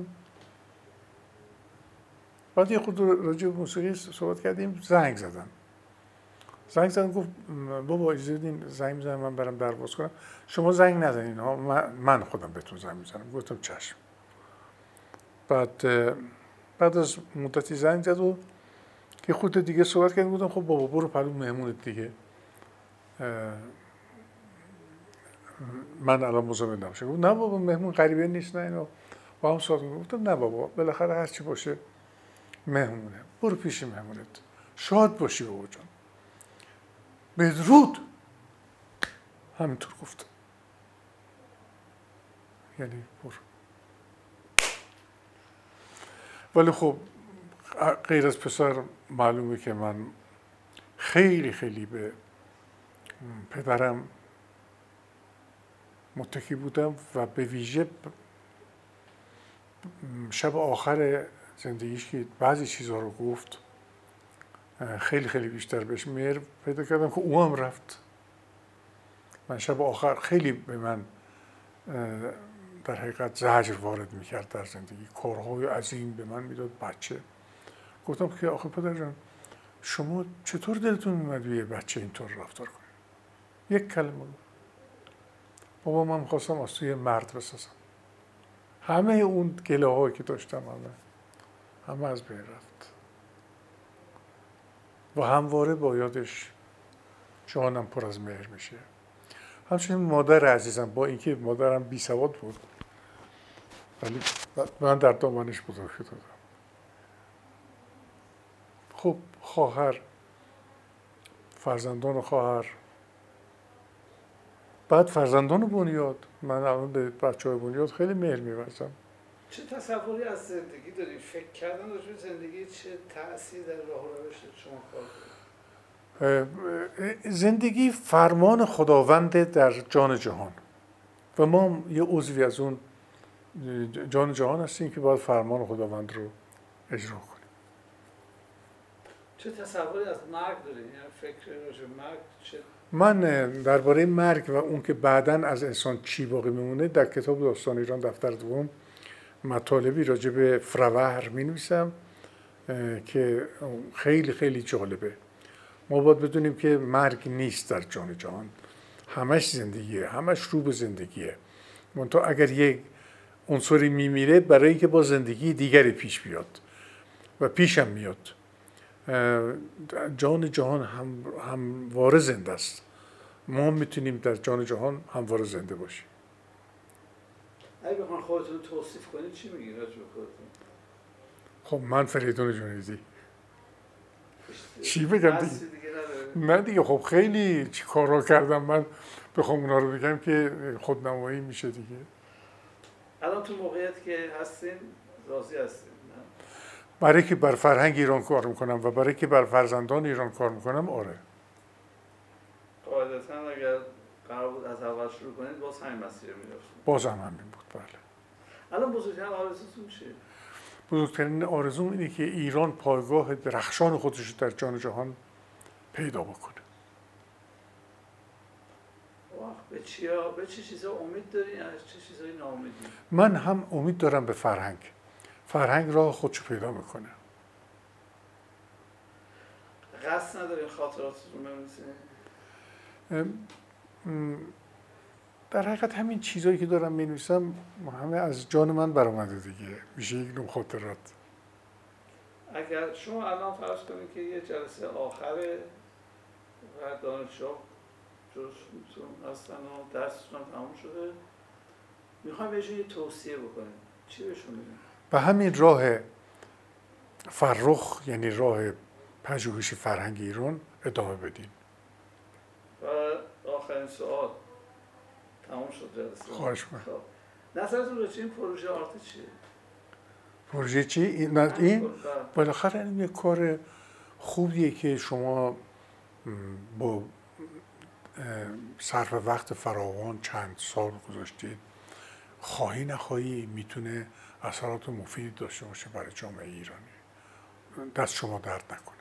بعد یه خود راجع به موسیقی صحبت کردیم، زنگ زدن گفت بابا اجازه بدین زنگ بزنم من برم در باز کنم. شما زنگ نزنین ها، من خودم بهتون زنگ میزنم. گفتم چشم. بعد از مدتی زنگ زد و که خود دیگه صحبت کردیم. گفتم خب بابا برو پلو مهمونت دیگه، من الان مزاحم نمیشم. گفت نه بابا مهمون غریبه نیست، نه اینو با هم صحبت کنیم. گفتم نه بابا بالاخره هر چی باشه مهمونه، برو پیش مهمونت، شاد باشی بابا جان، بدرود. همینطور گفتم، یعنی برو. ولی خب غیر از پسر معلومه که من خیلی خیلی به پدرم متکی بودم و به ویژه شب آخر زندگیش که بعضی چیزها رو گفت خیلی خیلی بیشتر بهش مهر پیدا کردم که او هم رفت. من شب آخر خیلی به من در حقیقت زجر وارد میکرد در زندگی، کارهای عظیم به من میداد بچه. گفتم که آخه پدر جان شما چطور دلتون میومد به یه بچه اینطور رفتار کنید؟ یک کلمه بابا من میخواستم از توی مرد بسازم. همه اون گله هایی که داشتم همه از بین رفت و همواره با یادش جانم پر از مهر میشه. همچنین مادر عزیزم، با اینکه مادرم بی سواد بود ولی من در دامنش بزرگ شدم. خب خواهر، فرزندان خواهر، بعد فرزندان بنیاد. من الان به بچه‌های بنیاد خیلی مهر می‌ورزم. چه تصوری از زندگی داری؟ فکر کردن راجع به زندگی چه تأثیر در راه و روش شما کار داره؟ زندگی فرمان خداونده در جان جهان و ما یه عضوی از اون جان جهان هستیم که باید فرمان خداوند رو اجرا کنیم. چه تصوری از مرگ داری؟ یعنی فکر راجع به مرگ چه؟ من درباره مرگ و اون که بعداً از انسان چی باقی میمونه در کتاب داستان ایران دفتر دوم مطالبی راجع به فروهر می نویسم که خیلی خیلی جالبه. ما باید بدونیم که مرگ نیست در جان جهان، همش زندگیه، همش رو به زندگیه. منتها اگر یک عنصری میمیره برای اینکه با زندگی دیگری پیش بیاد و پیشم میاد. جان جهان همواره زنده است. ما میتونیم در جان جهان همواره زنده باشیم. اگه بخوان خودتون توصیف کنید چی میگین راجع به خودتون؟ خب من فریدون جنیدی چی بگم دیگه؟ نه دیگه خب خیلی چی کارا کردم من بخوام اونا رو بگم که خودنمایی میشه دیگه. الان تو موقعیت که هستین راضی هستین؟ برای که بر فرهنگ ایران کار میکنم و برای که بر فرزندان ایران کار میکنم آره. قاعدتا اگر قرار بود از اول شروع کنید باز همین مسیر میرفتید؟ باز هم همین بود بله. الان بزرگترین آرزوتون چیه؟ بزرگترین آرزوم اینه که ایران پایگاه درخشان خودش در جان جهان پیدا بکنه. به چه چیزا امید داری از چه چیزایی ناامیدی؟ من هم امید دارم به فرهنگ. فرهنگ راه خودشو پیدا میکنه. قصد نداری خاطراتتون بنویسید؟ در حقیقت همین چیزایی که دارم می‌نویسم همه از جان من برآمده دیگه، میشه یک نوع خاطرات. اگر شما الان فرض کنید که یه جلسه آخره و دانشجو جزتون هستن و درستون تموم شده، میخوایم بهشون یه توصیه بکنیم، چی بهشون میگیم؟ به همین راه فرخ یعنی راه پژوهش فرهنگ ایران ادامه بدین. و آخرین سوال تمام شد جلسه. خواهش می‌کنم. نظرتون راجع به این پروژه آرت چیه؟ پروژه چی؟ این بالاخره این یک کار خوبیه که شما با صرف وقت فراوان چند سال گذاشتید، خواهی نخواهی میتونه اثرات مفید داشته باشه برای جامعه ایرانی. دست شما درد نکنه.